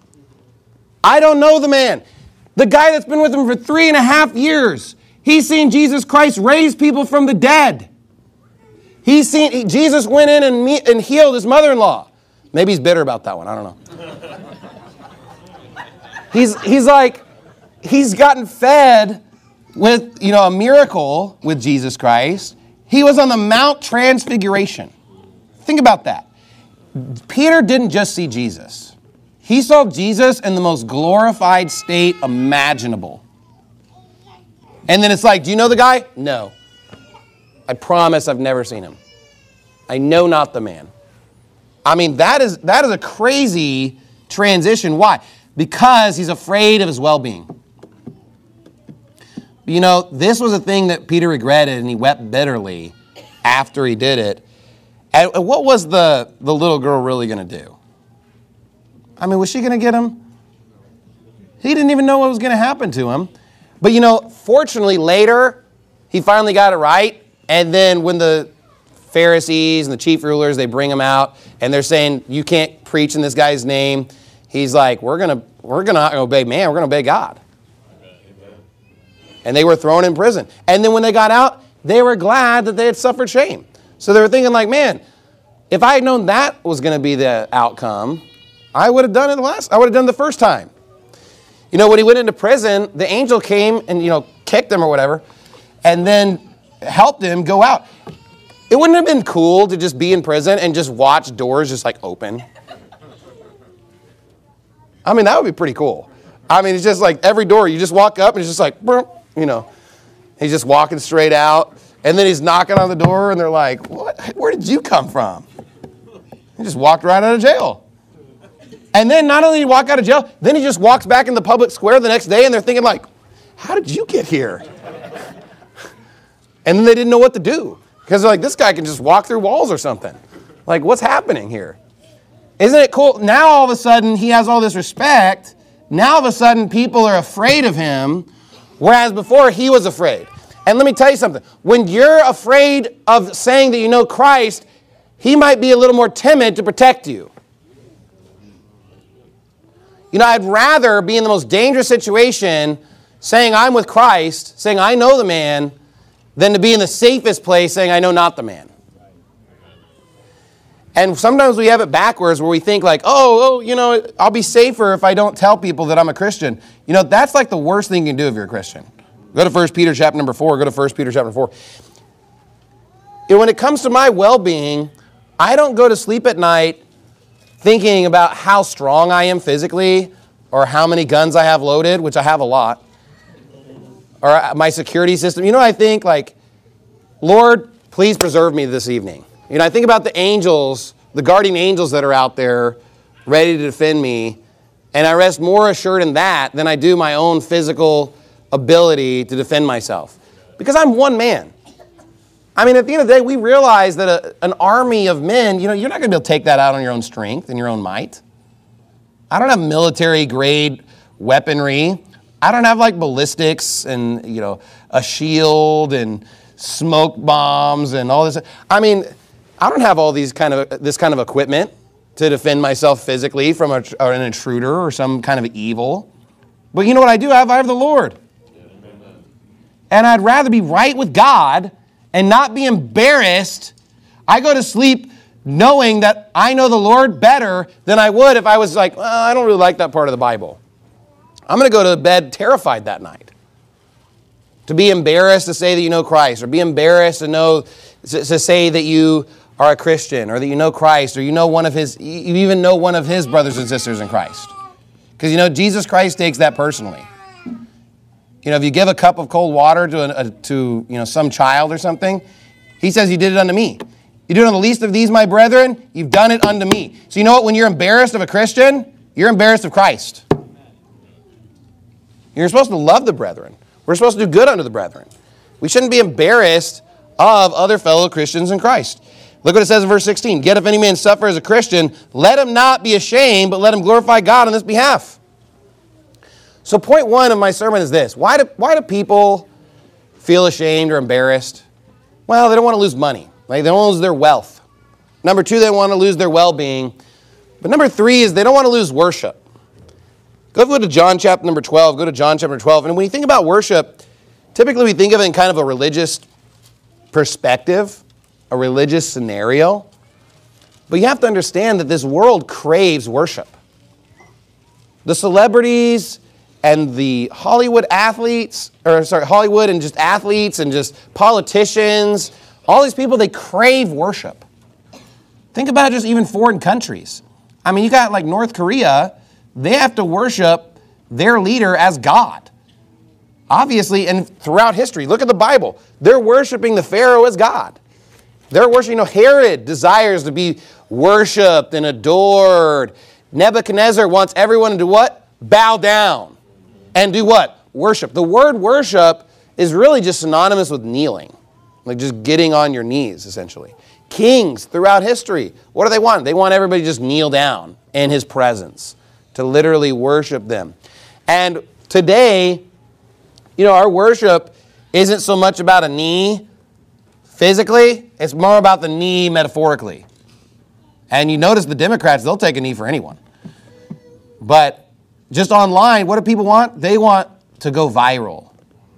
Speaker 1: I don't know the man. The guy that's been with him for three and a half years. He's seen Jesus Christ raise people from the dead. He's seen, he, Jesus went in and, me, and healed his mother-in-law. Maybe he's bitter about that one. I don't know. He's, he's like, he's gotten fed with, you know, a miracle with Jesus Christ. He was on the Mount Transfiguration. Think about that. Peter didn't just see Jesus. He saw Jesus in the most glorified state imaginable. And then it's like, do you know the guy? No. I promise I've never seen him. I know not the man. I mean, that is that is a crazy transition. Why? Because he's afraid of his well-being. You know, this was a thing that Peter regretted, and he wept bitterly after he did it. And what was the, the little girl really going to do? I mean, was she going to get him? He didn't even know what was going to happen to him. But, you know, fortunately, later, he finally got it right. And then when the Pharisees and the chief rulers, they bring him out, and they're saying, you can't preach in this guy's name. He's like, we're going to we're gonna obey man. We're going to obey God. Amen. And they were thrown in prison. And then when they got out, they were glad that they had suffered shame. So they were thinking like, man, If I had known that was going to be the outcome, I would have done it the last, I would have done it the first time. You know, when he went into prison, the angel came and, you know, kicked him or whatever, and then helped him go out. It wouldn't have been cool to just be in prison and just watch doors just like open. I mean, that would be pretty cool. I mean, it's just like every door, you just walk up and it's just like, you know, he's just walking straight out. And then he's knocking on the door and they're like, what? Where did you come from? He just walked right out of jail. And then not only did he walk out of jail, then he just walks back in the public square the next day and they're thinking like, how did you get here? And then they didn't know what to do. Because they're like, this guy can just walk through walls or something. Like, what's happening here? Isn't it cool? Now all of a sudden he has all this respect. Now all of a sudden people are afraid of him, whereas before he was afraid. And let me tell you something. When you're afraid of saying that you know Christ, he might be a little more timid to protect you. You know, I'd rather be in the most dangerous situation saying I'm with Christ, saying I know the man, than to be in the safest place saying I know not the man. And sometimes we have it backwards where we think like, oh, oh, you know, I'll be safer if I don't tell people that I'm a Christian. You know, that's like the worst thing you can do if you're a Christian. Go to First Peter chapter number four. Go to First Peter chapter four. You know, when it comes to my well-being, I don't go to sleep at night thinking about how strong I am physically or how many guns I have loaded, which I have a lot, or my security system. You know, I think like, Lord, please preserve me this evening. You know, I think about the angels, the guardian angels that are out there ready to defend me, and I rest more assured in that than I do my own physical ability to defend myself. Because I'm one man. I mean, at the end of the day, we realize that a, an army of men, you know, you're not going to be able to take that out on your own strength and your own might. I don't have military-grade weaponry. I don't have, like, ballistics and, you know, a shield and smoke bombs and all this. I mean, I don't have all these kind of this kind of equipment to defend myself physically from a, or an intruder or some kind of evil. But you know what I do have? I have the Lord. And I'd rather be right with God and not be embarrassed. I go to sleep knowing that I know the Lord better than I would if I was like, well, I don't really like that part of the Bible. I'm going to go to bed terrified that night. To be embarrassed to say that you know Christ, or be embarrassed to know to say that you are a Christian, or that you know Christ, or you know one of his, you even know one of his brothers and sisters in Christ. Because you know Jesus Christ takes that personally. You know, if you give a cup of cold water to a, a, to you know some child or something, he says you did it unto me. You do it on the least of these, my brethren, you've done it unto me. So you know what? When you're embarrassed of a Christian, you're embarrassed of Christ. You're supposed to love the brethren. We're supposed to do good unto the brethren. We shouldn't be embarrassed of other fellow Christians in Christ. Look what it says in verse sixteen. Yet if any man suffer as a Christian, let him not be ashamed, but let him glorify God on this behalf. So point one of my sermon is this. Why do, why do people feel ashamed or embarrassed? Well, they don't want to lose money. Like, they don't want to lose their wealth. Number two, they want to lose their well-being. But number three is they don't want to lose worship. Go to John chapter number twelve. Go to John chapter twelve. And when you think about worship, typically we think of it in kind of a religious perspective, a religious scenario. But you have to understand that this world craves worship. The celebrities and the Hollywood athletes, or sorry, Hollywood and just athletes and just politicians, all these people, they crave worship. Think about just even foreign countries. I mean, you got like North Korea, they have to worship their leader as God. Obviously, and throughout history, look at the Bible. They're worshiping the Pharaoh as God. They're worshiping, you know, Herod desires to be worshiped and adored. Nebuchadnezzar wants everyone to do what? Bow down. And do what? Worship. The word worship is really just synonymous with kneeling. Like just getting on your knees, essentially. Kings throughout history, what do they want? They want everybody to just kneel down in his presence, to literally worship them. And today, you know, our worship isn't so much about a knee physically, it's more about the knee metaphorically. And you notice the Democrats, they'll take a knee for anyone. But just online, what do people want? They want to go viral.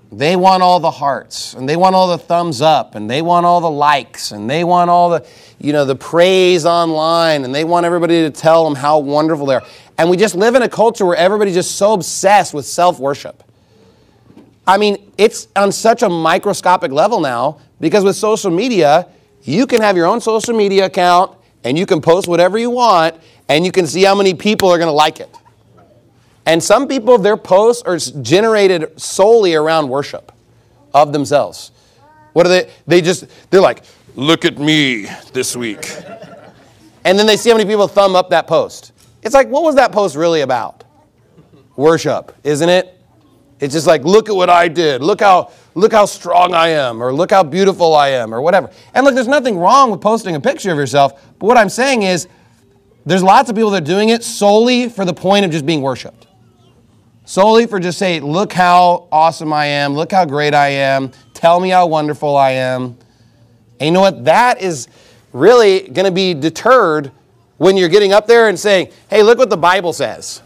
Speaker 1: They want all the hearts, and they want all the thumbs up, and they want all the likes, and they want all the, you know, the praise online, and they want everybody to tell them how wonderful they are. And we just live in a culture where everybody's just so obsessed with self-worship. I mean, it's on such a microscopic level now, because with social media, you can have your own social media account, and you can post whatever you want, and you can see how many people are going to like it. And some people, their posts are generated solely around worship of themselves. What are they? They just, they're like, look at me this week. And then they see how many people thumb up that post. It's like, what was that post really about? Worship, isn't it? It's just like, look at what I did. Look how, look how strong I am, or look how beautiful I am, or whatever. And look, there's nothing wrong with posting a picture of yourself. But what I'm saying is, there's lots of people that are doing it solely for the point of just being worshiped. Solely for just saying, look how awesome I am. Look how great I am. Tell me how wonderful I am. And you know what? That is really going to be deterred when you're getting up there and saying, hey, look what the Bible says.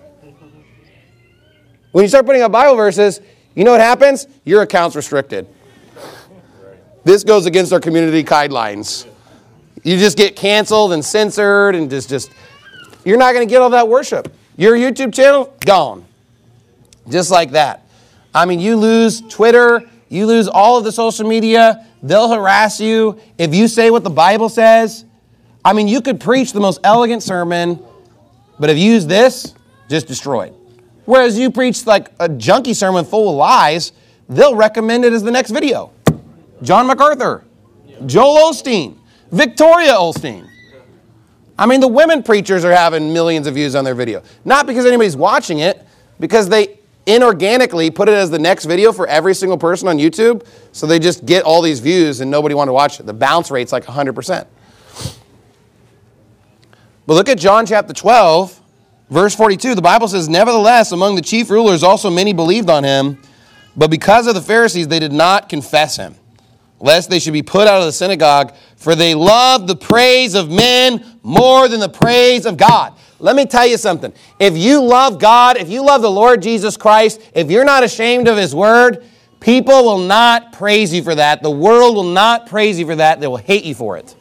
Speaker 1: When you start putting up Bible verses, you know what happens? Your account's restricted. This goes against our community guidelines. You just get canceled and censored and just, just you're not going to get all that worship. Your YouTube channel, gone. Just like that. I mean, you lose Twitter, you lose all of the social media, they'll harass you. If you say what the Bible says, I mean, you could preach the most elegant sermon, but if you use this, just destroyed. Whereas you preach like a junky sermon full of lies, they'll recommend it as the next video. John MacArthur, Joel Osteen, Victoria Osteen. I mean, the women preachers are having millions of views on their video. Not because anybody's watching it, because they inorganically put it as the next video for every single person on YouTube, so they just get all these views and nobody wanted to watch it. The bounce rate's like one hundred percent. But look at John chapter twelve, verse forty-two. The Bible says, nevertheless, among the chief rulers also many believed on him, but because of the Pharisees they did not confess him, lest they should be put out of the synagogue, for they loved the praise of men more than the praise of God. Let me tell you something. If you love God, if you love the Lord Jesus Christ, if you're not ashamed of His word, people will not praise you for that. The world will not praise you for that. They will hate you for it.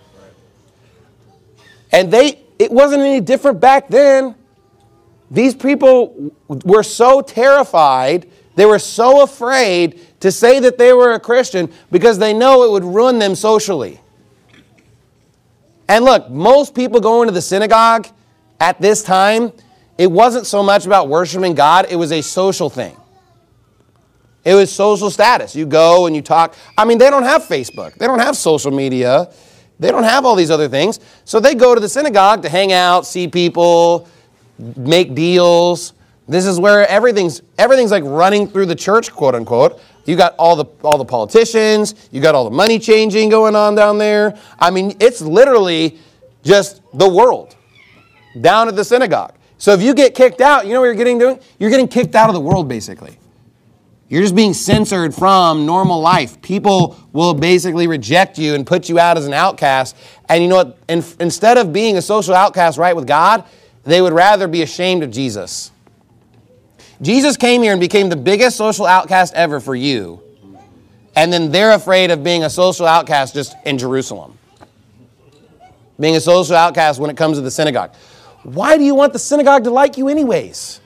Speaker 1: And they, it wasn't any different back then. These people were so terrified, they were so afraid to say that they were a Christian because they know it would ruin them socially. And look, most people going to the synagogue at this time, it wasn't so much about worshiping God, it was a social thing. It was social status. You go and you talk. I mean, they don't have Facebook. They don't have social media. They don't have all these other things. So they go to the synagogue to hang out, see people, make deals. This is where everything's everything's like running through the church, quote unquote. You got all the all the politicians, you got all the money changing going on down there. I mean, it's literally just the world down at the synagogue. So if you get kicked out, you know what you're getting doing? You're getting kicked out of the world, basically. You're just being censored from normal life. People will basically reject you and put you out as an outcast. And you know what? In, instead of being a social outcast right with God, they would rather be ashamed of Jesus. Jesus came here and became the biggest social outcast ever for you. And then they're afraid of being a social outcast just in Jerusalem. Being a social outcast when it comes to the synagogue. Why do you want the synagogue to like you anyways?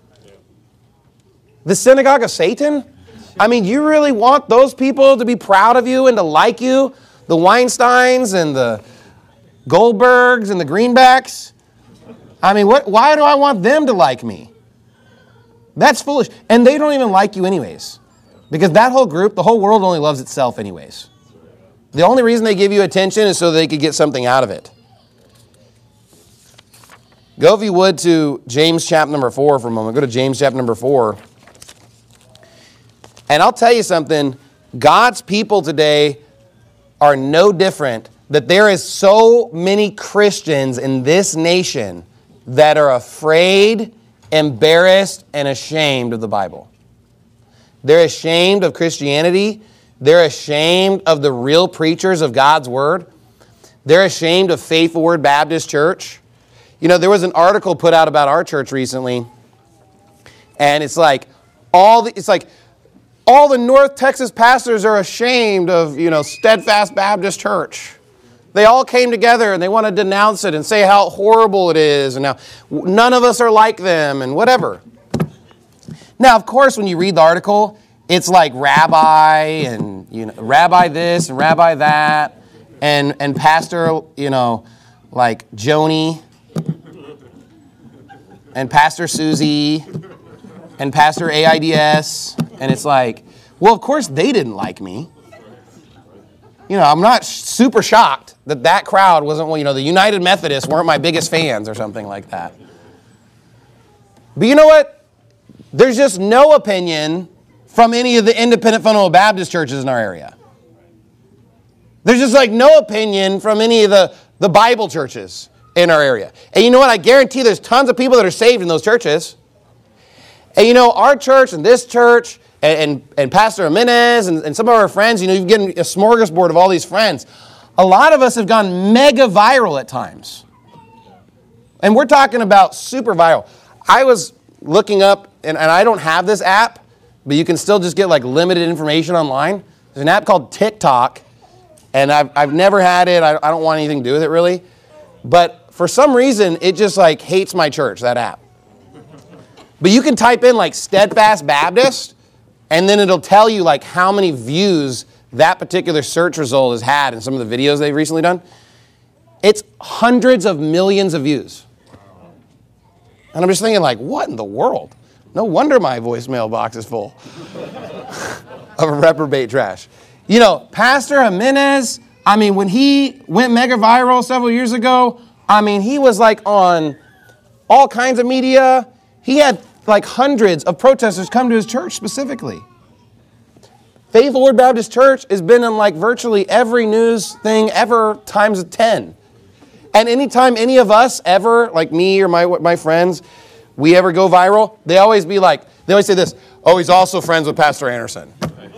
Speaker 1: The synagogue of Satan? I mean, you really want those people to be proud of you and to like you? The Weinsteins and the Goldbergs and the Greenbacks? I mean, what? Why do I want them to like me? That's foolish. And they don't even like you anyways. Because that whole group, the whole world only loves itself anyways. The only reason they give you attention is so they could get something out of it. Go, if you would, to James chapter number four for a moment. Go to James chapter number four. And I'll tell you something. God's people today are no different. That there is so many Christians in this nation that are afraid, embarrassed, and ashamed of the Bible. They're ashamed of Christianity. They're ashamed of the real preachers of God's Word. They're ashamed of Faithful Word Baptist Church. You know, there was an article put out about our church recently, and it's like, all the, it's like, all the North Texas pastors are ashamed of, you know, Steadfast Baptist Church. They all came together and they want to denounce it and say how horrible it is and how none of us are like them and whatever. Now, of course, when you read the article, it's like rabbi and, you know, rabbi this and rabbi that and, and pastor, you know, like Joni and Pastor Susie and Pastor A I D S. And it's like, well, of course they didn't like me. You know, I'm not sh- super shocked that that crowd wasn't, well, you know, the United Methodists weren't my biggest fans or something like that. But you know what? There's just no opinion from any of the independent fundamental Baptist churches in our area. There's just like no opinion from any of the, the Bible churches in our area. And you know what? I guarantee there's tons of people that are saved in those churches. And you know, our church and this church and, and, and Pastor Jimenez and, and some of our friends, you know, you've getting a smorgasbord of all these friends. A lot of us have gone mega viral at times. And we're talking about super viral. I was looking up, and, and I don't have this app, but you can still just get like limited information online. There's an app called TikTok, and I've, I've never had it. I, I don't want anything to do with it really. But for some reason, it just like hates my church, that app. But you can type in like Steadfast Baptist, and then it'll tell you like how many views that particular search result has had in some of the videos they've recently done. It's hundreds of millions of views. And I'm just thinking like, what in the world? No wonder my voicemail box is full of reprobate trash. You know, Pastor Jimenez, I mean, when he went mega viral several years ago, I mean, he was like on all kinds of media. He had like hundreds of protesters come to his church specifically. Faithful Word Baptist Church has been in like virtually every news thing ever times ten. And anytime any of us ever, like me or my my friends, we ever go viral, they always be like, they always say this, oh, he's also friends with Pastor Anderson.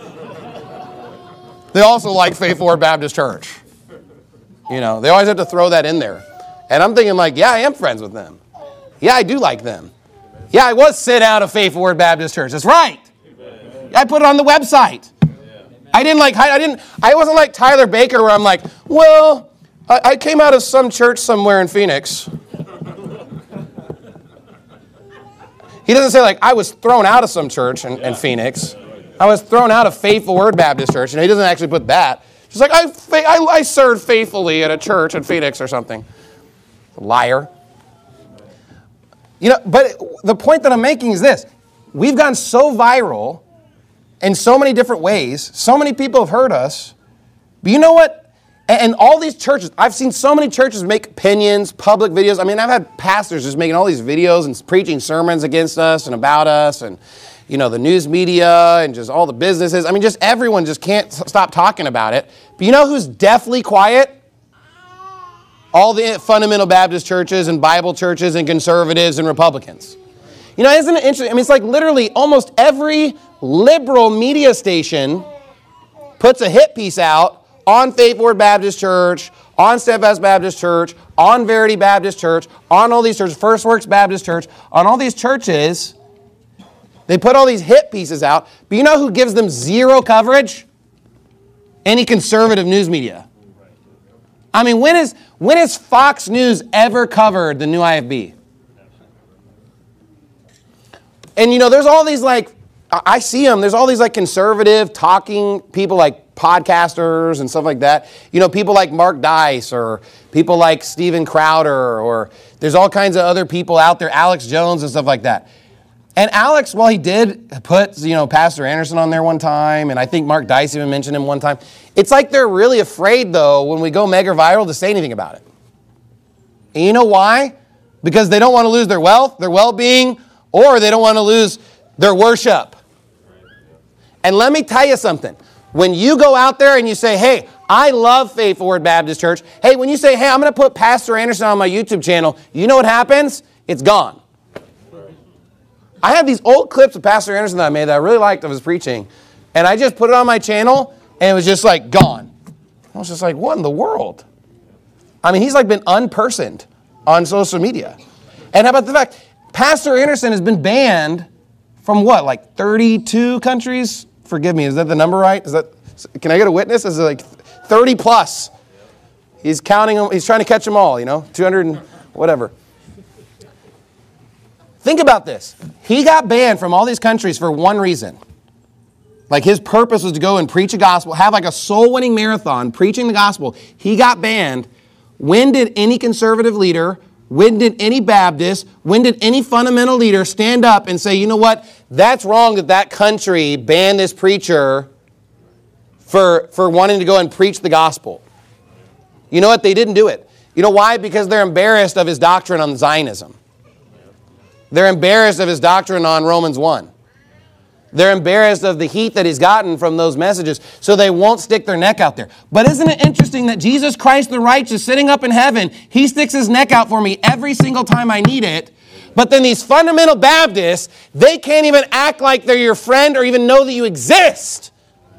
Speaker 1: They also like Faithful Word Baptist Church. You know, they always have to throw that in there. And I'm thinking like, yeah, I am friends with them. Yeah, I do like them. Yeah, I was sent out of Faithful Word Baptist Church. That's right. I put it on the website. I didn't like, I didn't, I wasn't like Tyler Baker where I'm like, well, I, I came out of some church somewhere in Phoenix. He doesn't say like, I was thrown out of some church in, in Phoenix. I was thrown out of Faithful Word Baptist Church. You know, he doesn't actually put that. He's like, I, I, I served faithfully at a church in Phoenix or something. Liar. You know, but the point that I'm making is this. We've gone so viral in so many different ways. So many people have heard us. But you know what? And, and all these churches, I've seen so many churches make opinions, public videos. I mean, I've had pastors just making all these videos and preaching sermons against us and about us and, you know, the news media and just all the businesses. I mean, just everyone just can't stop talking about it. But you know who's deathly quiet? All the fundamental Baptist churches and Bible churches and conservatives and Republicans. You know, isn't it interesting? I mean, it's like literally almost every liberal media station puts a hit piece out on Faithful Word Baptist Church, on Steadfast Baptist Church, on Verity Baptist Church, on all these churches, First Works Baptist Church, on all these churches. They put all these hit pieces out. But you know who gives them zero coverage? Any conservative news media. I mean, when is when has Fox News ever covered the new I F B? And you know, there's all these like, I see them, there's all these like conservative talking people like podcasters and stuff like that. You know, people like Mark Dice or people like Steven Crowder or there's all kinds of other people out there, Alex Jones and stuff like that. And Alex, well, he did put, you know, Pastor Anderson on there one time, and I think Mark Dice even mentioned him one time. It's like they're really afraid, though, when we go mega viral to say anything about it. And you know why? Because they don't want to lose their wealth, their well-being, or they don't want to lose their worship. And let me tell you something. When you go out there and you say, hey, I love Faithful Word Baptist Church. Hey, when you say, hey, I'm going to put Pastor Anderson on my YouTube channel, you know what happens? It's gone. I have these old clips of Pastor Anderson that I made that I really liked of his preaching. And I just put it on my channel, and it was just like gone. I was just like, what in the world? I mean, he's like been unpersoned on social media. And how about the fact, Pastor Anderson has been banned from what, like thirty-two countries? forgive me, is that the number right? Is that, can I get a witness? Is it like thirty plus? He's counting them, he's trying to catch them all, you know, two hundred and whatever. Think about this. He got banned from all these countries for one reason. Like his purpose was to go and preach a gospel, have like a soul-winning marathon, preaching the gospel. He got banned. When did any conservative leader, when did any Baptist, when did any fundamental leader stand up and say, you know what, that's wrong that that country banned this preacher for, for wanting to go and preach the gospel? You know what, they didn't do it. You know why? Because they're embarrassed of his doctrine on Zionism. They're embarrassed of his doctrine on Romans one. They're embarrassed of the heat that he's gotten from those messages, so they won't stick their neck out there. But isn't it interesting that Jesus Christ the righteous, sitting up in heaven, he sticks his neck out for me every single time I need it. But then these fundamental Baptists, they can't even act like they're your friend or even know that you exist.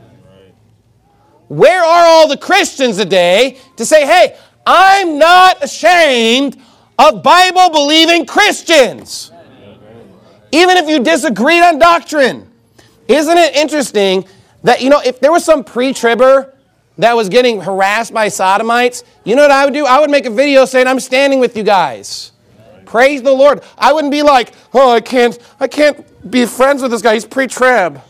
Speaker 1: Where are all the Christians today to say, hey, I'm not ashamed of Bible-believing Christians, even if you disagreed on doctrine? Isn't it interesting that, you know, if there was some pre-tribber that was getting harassed by sodomites, you know what I would do? I would make a video saying, I'm standing with you guys. Praise the Lord. I wouldn't be like, oh, I can't, I can't be friends with this guy. He's pre-trib.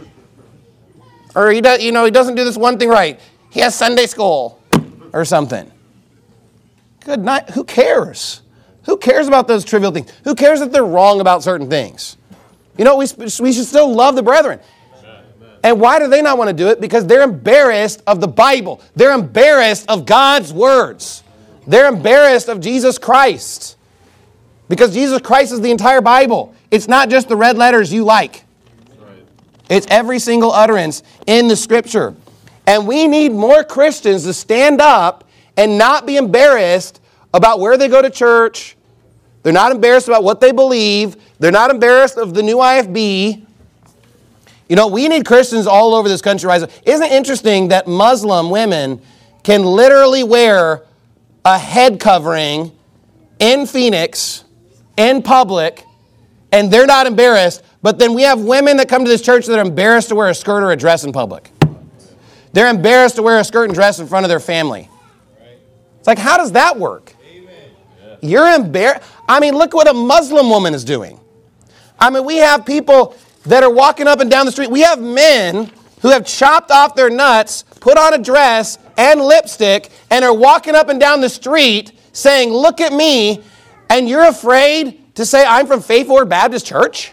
Speaker 1: Or he does, you know, he doesn't do this one thing right. He has Sunday school or something. Good night. Who cares? Who cares about those trivial things? Who cares if they're wrong about certain things? You know, we, we should still love the brethren. Amen. And why do they not want to do it? Because they're embarrassed of the Bible. They're embarrassed of God's words. They're embarrassed of Jesus Christ. Because Jesus Christ is the entire Bible. It's not just the red letters you like. Right. It's every single utterance in the Scripture. And we need more Christians to stand up and not be embarrassed about where they go to church. They're not embarrassed about what they believe. They're not embarrassed of the new I F B. You know, we need Christians all over this country rise up. Isn't it interesting that Muslim women can literally wear a head covering in Phoenix, in public, and they're not embarrassed, but then we have women that come to this church that are embarrassed to wear a skirt or a dress in public. They're embarrassed to wear a skirt and dress in front of their family. It's like, how does that work? You're embarrassed. I mean, look what a Muslim woman is doing. I mean, we have people that are walking up and down the street. We have men who have chopped off their nuts, put on a dress and lipstick, and are walking up and down the street saying, look at me, and you're afraid to say, I'm from Faith Forward Baptist Church?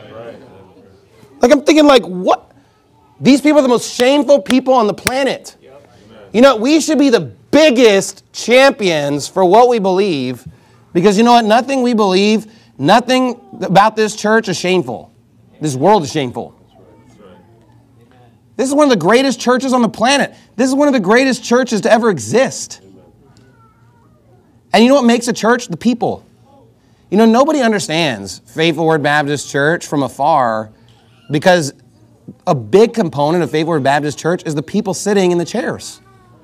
Speaker 1: Like, I'm thinking, like, what? These people are the most shameful people on the planet. You know, we should be the biggest champions for what we believe, because you know what? Nothing we believe, nothing about this church is shameful. This world is shameful. This is one of the greatest churches on the planet. This is one of the greatest churches to ever exist. And you know what makes a church? The people. You know, nobody understands Faith Forward Baptist Church from afar, because a big component of Faith Forward Baptist Church is the people sitting in the chairs.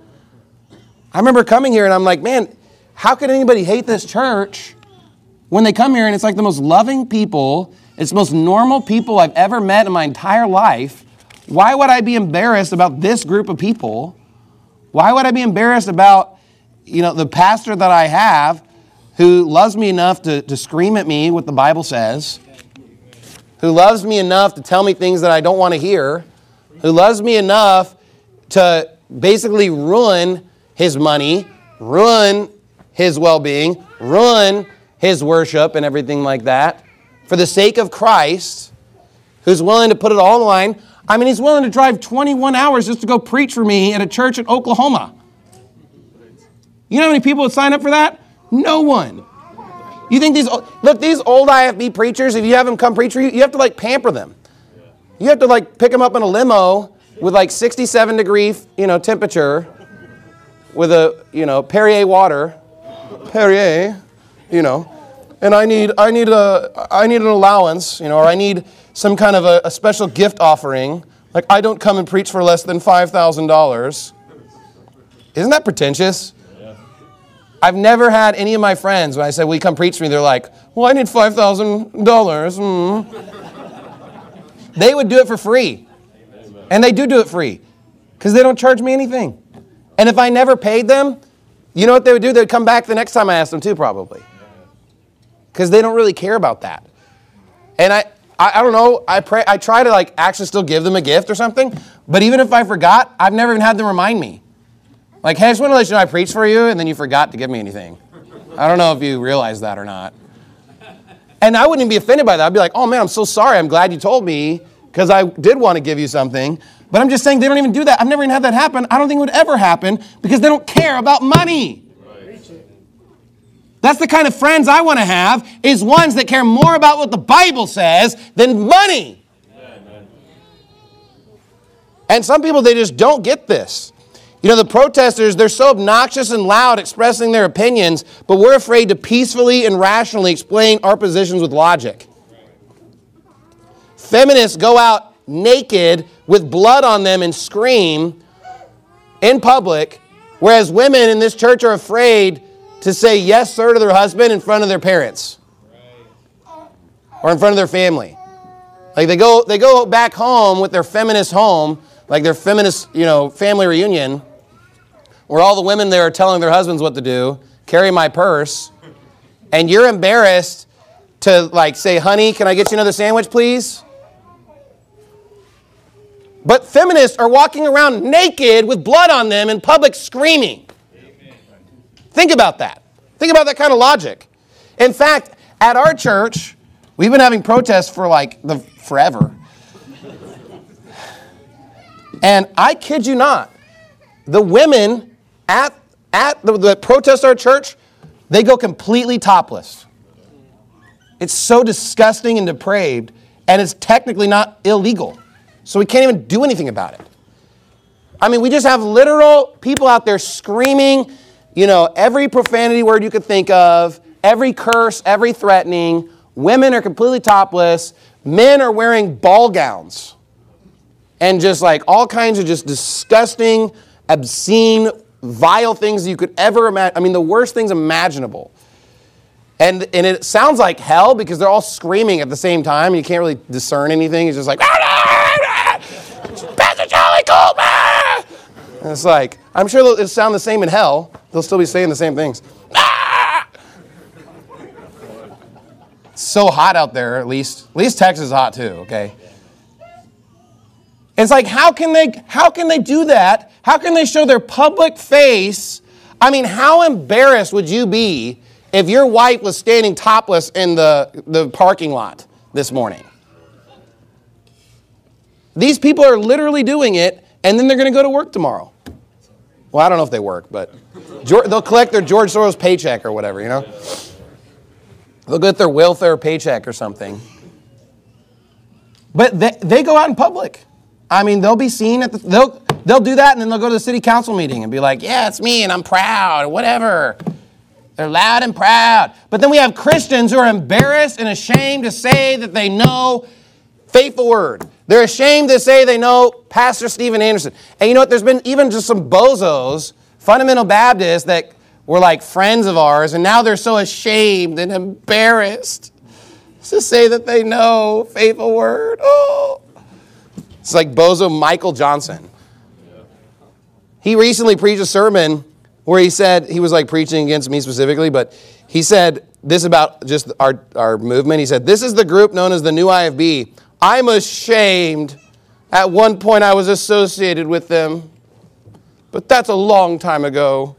Speaker 1: I remember coming here and I'm like, man, how could anybody hate this church when they come here and it's like the most loving people, it's the most normal people I've ever met in my entire life. Why would I be embarrassed about this group of people? Why would I be embarrassed about, you know, the pastor that I have who loves me enough to, to scream at me what the Bible says, who loves me enough to tell me things that I don't want to hear, who loves me enough to basically ruin his money, ruin his well-being, ruin his worship and everything like that for the sake of Christ, who's willing to put it all on the line. I mean, he's willing to drive twenty-one hours just to go preach for me at a church in Oklahoma. You know how many people would sign up for that? No one. You think these, look, these old I F B preachers, if you have them come preach for you, you have to like pamper them. You have to like pick them up in a limo with like sixty-seven degree, you know, temperature, with a, you know, Perrier water, Perrier, you know, and I need, I need a, I need an allowance, you know, or I need some kind of a, a special gift offering. Like, I don't come and preach for less than five thousand dollars. Isn't that pretentious? Yeah. I've never had any of my friends, when I said, will you come preach for me? They're like, well, I need five thousand dollars. Mm. They would do it for free. And they do do it free because they don't charge me anything. And if I never paid them, you know what they would do? They'd come back the next time I asked them too, probably. Because they don't really care about that. And I, I, I don't know, I pray, I try to like actually still give them a gift or something. But even if I forgot, I've never even had them remind me. Like, hey, I just want to let you know I preached for you, and then you forgot to give me anything. I don't know if you realize that or not. And I wouldn't even be offended by that. I'd be like, oh man, I'm so sorry. I'm glad you told me because I did want to give you something. But I'm just saying they don't even do that. I've never even had that happen. I don't think it would ever happen because they don't care about money. That's the kind of friends I want to have, is ones that care more about what the Bible says than money. Amen. And some people, they just don't get this. You know, the protesters, they're so obnoxious and loud expressing their opinions, but we're afraid to peacefully and rationally explain our positions with logic. Feminists go out naked with blood on them and scream in public, whereas women in this church are afraid to say yes, sir, to their husband in front of their parents or in front of their family. Like they go, they go back home with their feminist home, like their feminist, you know, family reunion, where all the women there are telling their husbands what to do, carry my purse, and you're embarrassed to like say, honey, can I get you another sandwich, please? But feminists are walking around naked with blood on them in public screaming. Think about that. Think about that kind of logic. In fact, at our church, we've been having protests for like the forever. And I kid you not, the women at, at the, the protest our church, they go completely topless. It's so disgusting and depraved, and it's technically not illegal. So we can't even do anything about it. I mean, we just have literal people out there screaming, you know, every profanity word you could think of, every curse, every threatening. Women are completely topless. Men are wearing ball gowns. And just like all kinds of just disgusting, obscene, vile things you could ever imagine. I mean, the worst things imaginable. And and it sounds like hell because they're all screaming at the same time. And you can't really discern anything. It's just like, Pastor Charlie Goldman! And it's like, I'm sure it'll sound the same in hell. They'll still be saying the same things. It's so hot out there, at least. At least Texas is hot too, okay? It's like, how can they, how can they do that? How can they show their public face? I mean, how embarrassed would you be if your wife was standing topless in the, the parking lot this morning? These people are literally doing it, and then they're going to go to work tomorrow. Well, I don't know if they work, but they'll collect their George Soros paycheck or whatever, you know? They'll get their welfare paycheck or something. But they, they go out in public. I mean, they'll be seen at the, they'll, they'll do that, and then they'll go to the city council meeting and be like, yeah, it's me, and I'm proud, or whatever. They're loud and proud. But then we have Christians who are embarrassed and ashamed to say that they know faithful word. They're ashamed to say they know Pastor Steven Anderson. And you know what? There's been even just some bozos, fundamental Baptists, that were like friends of ours, and now they're so ashamed and embarrassed to say that they know faithful word. Oh. It's like bozo Michael Johnson. He recently preached a sermon where he said, he was like preaching against me specifically, but he said this about just our, our movement. He said, this is the group known as the New I F B. I'm ashamed. At one point I was associated with them, but that's a long time ago.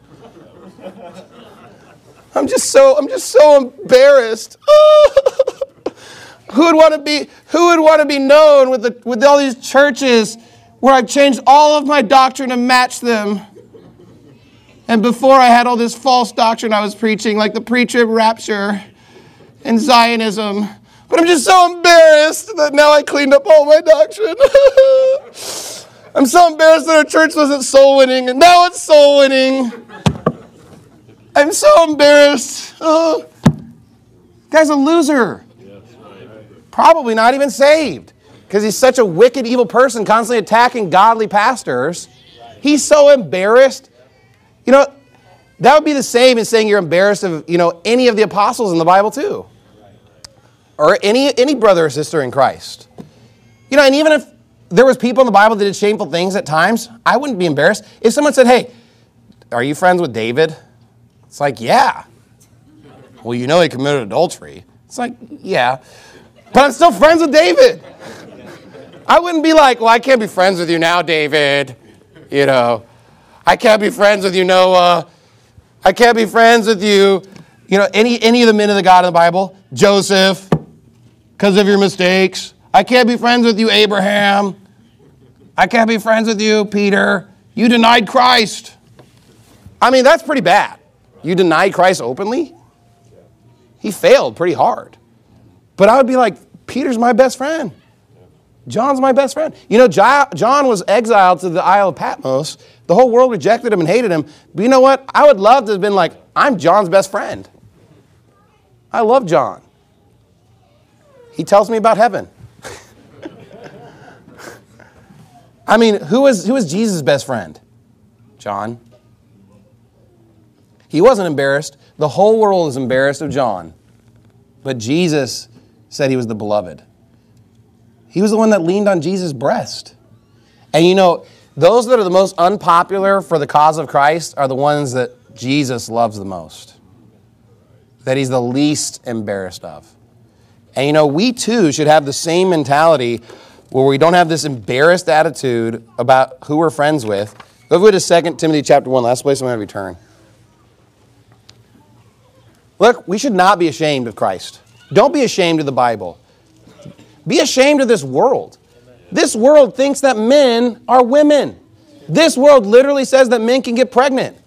Speaker 1: I'm just so I'm just so embarrassed. Who would want to be who would want to be known with the with all these churches where I've changed all of my doctrine to match them? And before I had all this false doctrine I was preaching, like the pre-trib rapture and Zionism. But I'm just so embarrassed that now I cleaned up all my doctrine. I'm so embarrassed that our church wasn't soul winning, and now it's soul winning. I'm so embarrassed. Oh, guy's a loser. Probably not even saved because he's such a wicked, evil person constantly attacking godly pastors. He's so embarrassed. You know, that would be the same as saying you're embarrassed of, you know, any of the apostles in the Bible too. Or any any brother or sister in Christ. You know, and even if there was people in the Bible that did shameful things at times. I wouldn't be embarrassed. If someone said, hey, are you friends with David? It's like, yeah. Well, you know he committed adultery. It's like, yeah. But I'm still friends with David. I wouldn't be like, well, I can't be friends with you now, David. You know, I can't be friends with you, Noah. I can't be friends with you. You know, any, any of the men of the God in the Bible. Joseph, because of your mistakes. I can't be friends with you, Abraham. I can't be friends with you, Peter. You denied Christ. I mean, that's pretty bad. You denied Christ openly? He failed pretty hard. But I would be like, Peter's my best friend. John's my best friend. You know, John was exiled to the Isle of Patmos. The whole world rejected him and hated him. But you know what? I would love to have been like, I'm John's best friend. I love John. He tells me about heaven. I mean, who is, who is Jesus' best friend? John. He wasn't embarrassed. The whole world is embarrassed of John. But Jesus said he was the beloved. He was the one that leaned on Jesus' breast. And you know, those that are the most unpopular for the cause of Christ are the ones that Jesus loves the most. That he's the least embarrassed of. And you know, we too should have the same mentality where we don't have this embarrassed attitude about who we're friends with. Go over to Second Timothy chapter one, last place I'm going to return. Look, we should not be ashamed of Christ. Don't be ashamed of the Bible. Be ashamed of this world. This world thinks that men are women. This world literally says that men can get pregnant.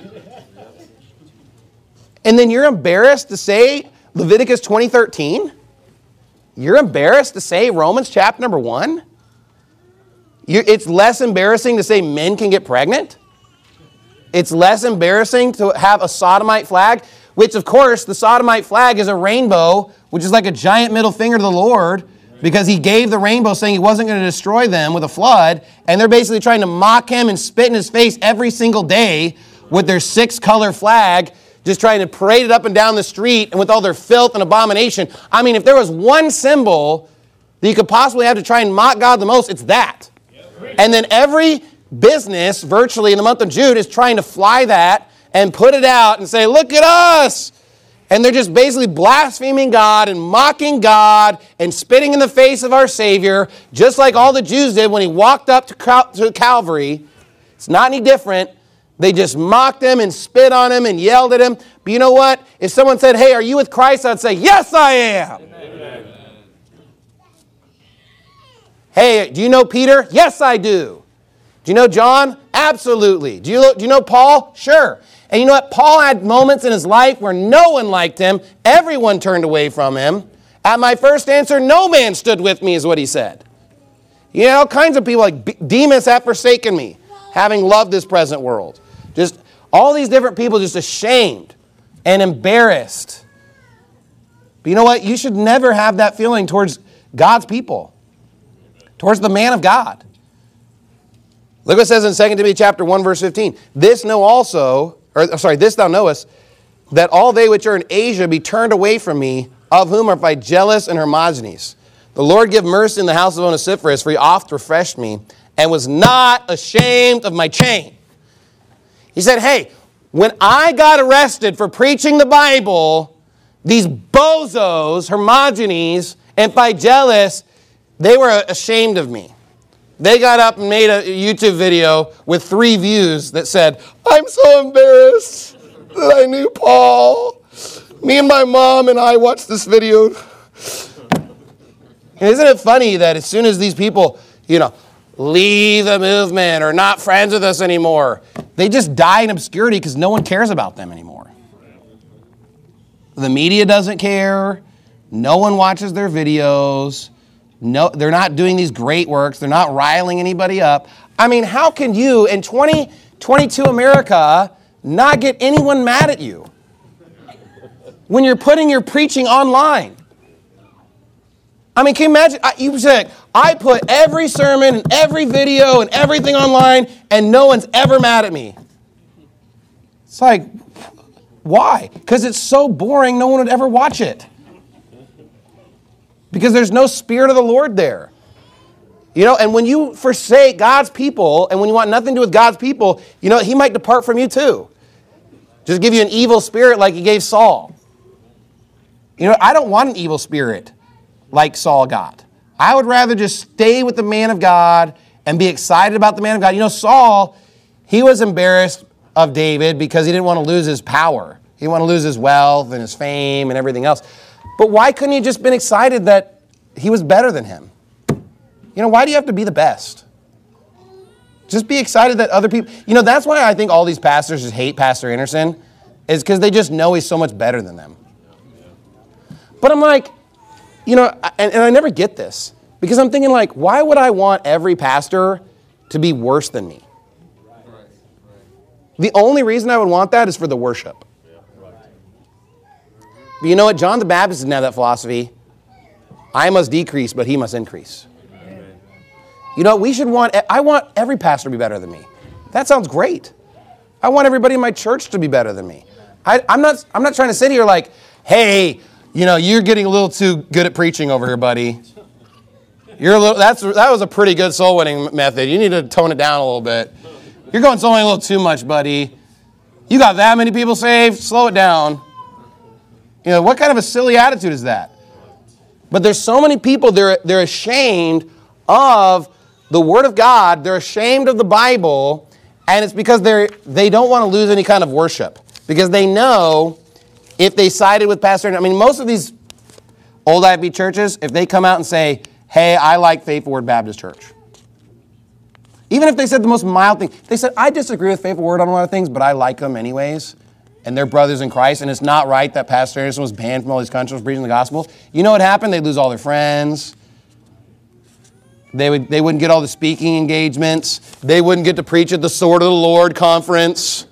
Speaker 1: And then you're embarrassed to say Leviticus twenty thirteen? You're embarrassed to say Romans chapter number one? You're, it's less embarrassing to say men can get pregnant? It's less embarrassing to have a sodomite flag, which of course the sodomite flag is a rainbow, which is like a giant middle finger to the Lord, because he gave the rainbow saying he wasn't going to destroy them with a flood, and they're basically trying to mock him and spit in his face every single day with their six-color flag, just trying to parade it up and down the street and with all their filth and abomination. I mean, if there was one symbol that you could possibly have to try and mock God the most, it's that. And then every business, virtually in the month of June, is trying to fly that and put it out and say, look at us. And they're just basically blaspheming God and mocking God and spitting in the face of our Savior, just like all the Jews did when he walked up to, Cal- to Calvary. It's not any different. They just mocked him and spit on him and yelled at him. But you know what? If someone said, hey, are you with Christ? I'd say, yes, I am. Amen. Hey, do you know Peter? Yes, I do. Do you know John? Absolutely. Do you, do you know Paul? Sure. And you know what? Paul had moments in his life where no one liked him. Everyone turned away from him. At my first answer, no man stood with me, is what he said. You know, all kinds of people like Demas have forsaken me, having loved this present world. Just all these different people just ashamed and embarrassed. But you know what? You should never have that feeling towards God's people, towards the man of God. Look what it says in Second Timothy chapter one, verse fifteen. This know also, or sorry, this thou knowest, that all they which are in Asia be turned away from me, of whom are Phygellus and Hermogenes. The Lord give mercy in the house of Onesiphorus, for he oft refreshed me, and was not ashamed of my chain. He said, hey, when I got arrested for preaching the Bible, these bozos, Hermogenes and Phygellus, they were ashamed of me. They got up and made a YouTube video with three views that said, I'm so embarrassed that I knew Paul. Me and my mom and I watched this video. And isn't it funny that as soon as these people, you know, leave the movement or not friends with us anymore, they just die in obscurity because no one cares about them anymore. The media doesn't care. No one watches their videos. No, they're not doing these great works. They're not riling anybody up. I mean, how can you in twenty twenty-two America not get anyone mad at you when you're putting your preaching online? I mean, can you imagine? You said, I put every sermon and every video and everything online and no one's ever mad at me. It's like, why? Because it's so boring, no one would ever watch it. Because there's no Spirit of the Lord there. You know, and when you forsake God's people and when you want nothing to do with God's people, you know, he might depart from you too. Just give you an evil spirit like he gave Saul. You know, I don't want an evil spirit like Saul got. I would rather just stay with the man of God and be excited about the man of God. You know, Saul, he was embarrassed of David because he didn't want to lose his power. He didn't want to lose his wealth and his fame and everything else. But why couldn't he just been excited that he was better than him? You know, why do you have to be the best? Just be excited that other people... You know, that's why I think all these pastors just hate Pastor Anderson, is because they just know he's so much better than them. But I'm like, you know, and, and I never get this. Because I'm thinking like, why would I want every pastor to be worse than me? The only reason I would want that is for the worship. But you know what? John the Baptist didn't have that philosophy. I must decrease, but he must increase. You know, we should want, I want every pastor to be better than me. That sounds great. I want everybody in my church to be better than me. I, I'm not, I'm not trying to sit here like, hey, you know, you're getting a little too good at preaching over here, buddy. You're a little, that's, that was a pretty good soul winning method. You need to tone it down a little bit. You're going soul winning a little too much, buddy. You got that many people saved? Slow it down. You know, what kind of a silly attitude is that? But there's so many people, they're, they're ashamed of the Word of God. They're ashamed of the Bible, and it's because they're, they don't want to lose any kind of worship. Because they know if they sided with Pastor, I mean, most of these old I F B churches, if they come out and say, hey, I like Faithful Word Baptist Church. Even if they said the most mild thing, they said, I disagree with Faithful Word on a lot of things, but I like them anyways. And they're brothers in Christ, and it's not right that Pastor Anderson was banned from all these countries preaching the gospel. You know what happened? They'd lose all their friends. They, would, they wouldn't get all the speaking engagements. They wouldn't get to preach at the Sword of the Lord conference.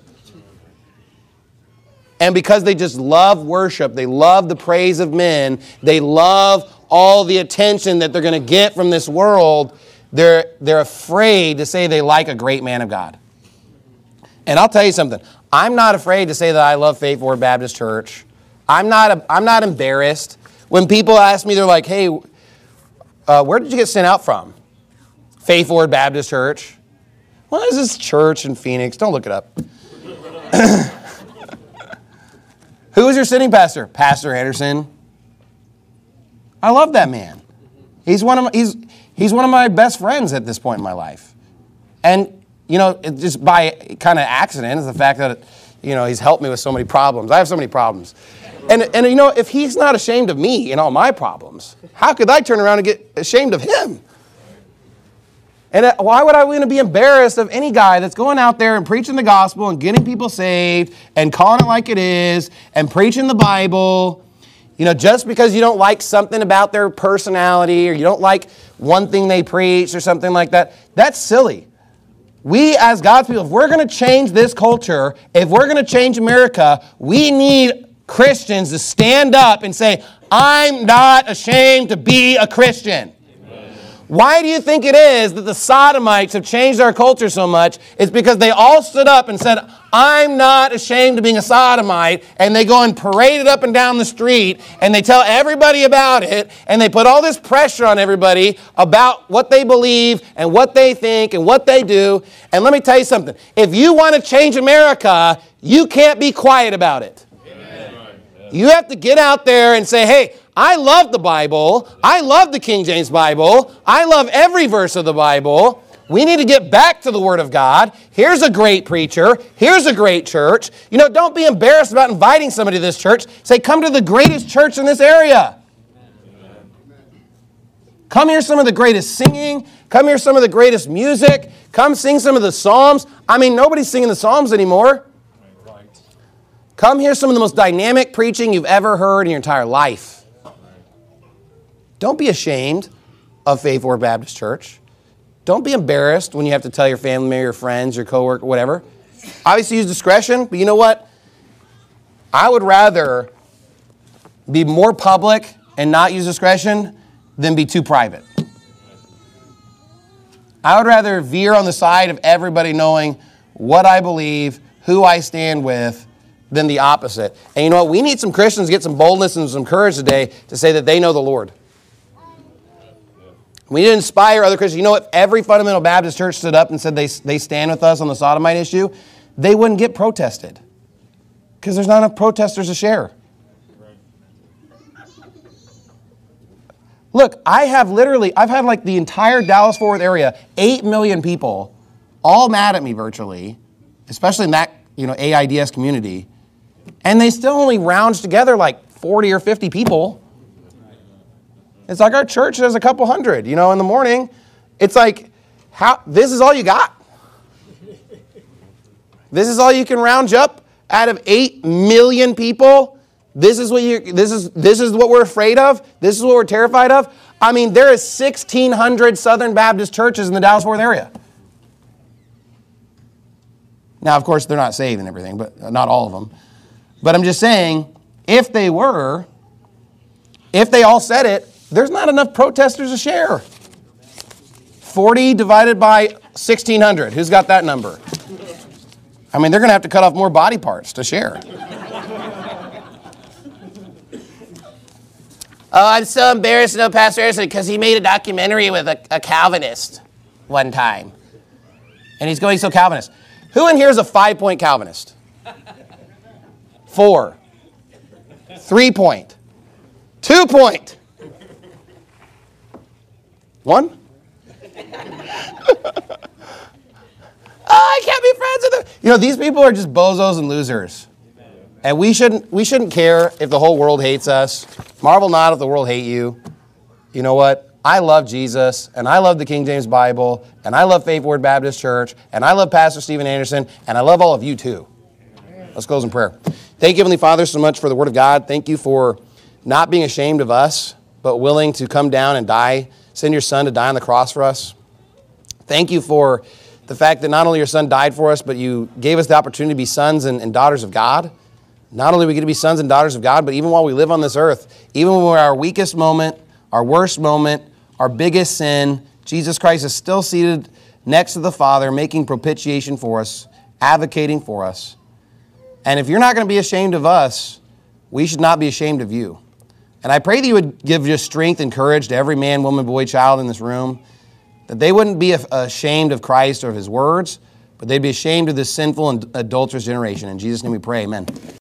Speaker 1: And because they just love worship, they love the praise of men, they love all the attention that they're going to get from this world, they're, they're afraid to say they like a great man of God. And I'll tell you something. I'm not afraid to say that I love Faithful Word Baptist Church. I'm not, a, I'm not embarrassed. When people ask me, they're like, hey, uh, where did you get sent out from? Faithful Word Baptist Church. Well, there's this church in Phoenix. Don't look it up. Who is your sitting pastor? Pastor Anderson. I love that man. He's one of my, he's, he's one of my best friends at this point in my life. And you know, it just by kind of accident is the fact that, you know, he's helped me with so many problems. I have so many problems. And, and you know, if he's not ashamed of me and all my problems, how could I turn around and get ashamed of him? And why would I want to be embarrassed of any guy that's going out there and preaching the gospel and getting people saved and calling it like it is and preaching the Bible? You know, just because you don't like something about their personality or you don't like one thing they preach or something like that, that's silly. We as God's people, if we're going to change this culture, if we're going to change America, we need Christians to stand up and say, I'm not ashamed to be a Christian. Amen. Why do you think it is that the Sodomites have changed our culture so much? It's because they all stood up and said, I'm not ashamed of being a sodomite, and they go and parade it up and down the street, and they tell everybody about it, and they put all this pressure on everybody about what they believe, and what they think, and what they do. And let me tell you something. If you want to change America, you can't be quiet about it. Amen. You have to get out there and say, hey, I love the Bible. I love the King James Bible. I love every verse of the Bible. We need to get back to the Word of God. Here's a great preacher. Here's a great church. You know, don't be embarrassed about inviting somebody to this church. Say, come to the greatest church in this area. Amen. Come hear some of the greatest singing. Come hear some of the greatest music. Come sing some of the Psalms. I mean, nobody's singing the Psalms anymore. Right. Come hear some of the most dynamic preaching you've ever heard in your entire life. Don't be ashamed of Faithful Word Baptist Church. Don't be embarrassed when you have to tell your family, your friends, your coworker, whatever. Obviously use discretion, but you know what? I would rather be more public and not use discretion than be too private. I would rather veer on the side of everybody knowing what I believe, who I stand with, than the opposite. And you know what? We need some Christians to get some boldness and some courage today to say that they know the Lord. We need to inspire other Christians. You know what? Every fundamental Baptist church stood up and said they, they stand with us on the sodomite issue. They wouldn't get protested because there's not enough protesters to share. Look, I have literally, I've had like the entire Dallas-Fort Worth area, eight million people, all mad at me virtually, especially in that, you know, A I D S community, and they still only round together like forty or fifty people. It's like our church has a couple hundred, you know, in the morning. It's like, how? This is all you got? This is all you can round up out of eight million people? This is what you this is this is what we're afraid of? This is what we're terrified of? I mean, there is sixteen hundred Southern Baptist churches in the Dallas-Fort Worth area. Now, of course, they're not saved and everything, but not all of them. But I'm just saying, if they were, if they all said it, there's not enough protesters to share. forty divided by sixteen hundred. Who's got that number? I mean, they're going to have to cut off more body parts to share. Oh, I'm so embarrassed to know Pastor Anderson because he made a documentary with a, a Calvinist one time. And he's going so Calvinist. Who in here is a five-point Calvinist? Four. Three-point. Two-point. One? Oh, I can't be friends with them. You know, these people are just bozos and losers. And we shouldn't we shouldn't care if the whole world hates us. Marvel not if the world hate you. You know what? I love Jesus, and I love the King James Bible, and I love Faith Word Baptist Church, and I love Pastor Stephen Anderson, and I love all of you too. Let's close in prayer. Thank you, Heavenly Father, so much for the Word of God. Thank you for not being ashamed of us, but willing to come down and die, send your Son to die on the cross for us. Thank you for the fact that not only your Son died for us, but you gave us the opportunity to be sons and, and daughters of God. Not only do we get to be sons and daughters of God, but even while we live on this earth, even when we're at our weakest moment, our worst moment, our biggest sin, Jesus Christ is still seated next to the Father, making propitiation for us, advocating for us. And if you're not going to be ashamed of us, we should not be ashamed of you. And I pray that you would give just strength and courage to every man, woman, boy, child in this room, that they wouldn't be ashamed of Christ or of his words, but they'd be ashamed of this sinful and adulterous generation. In Jesus' name we pray, amen.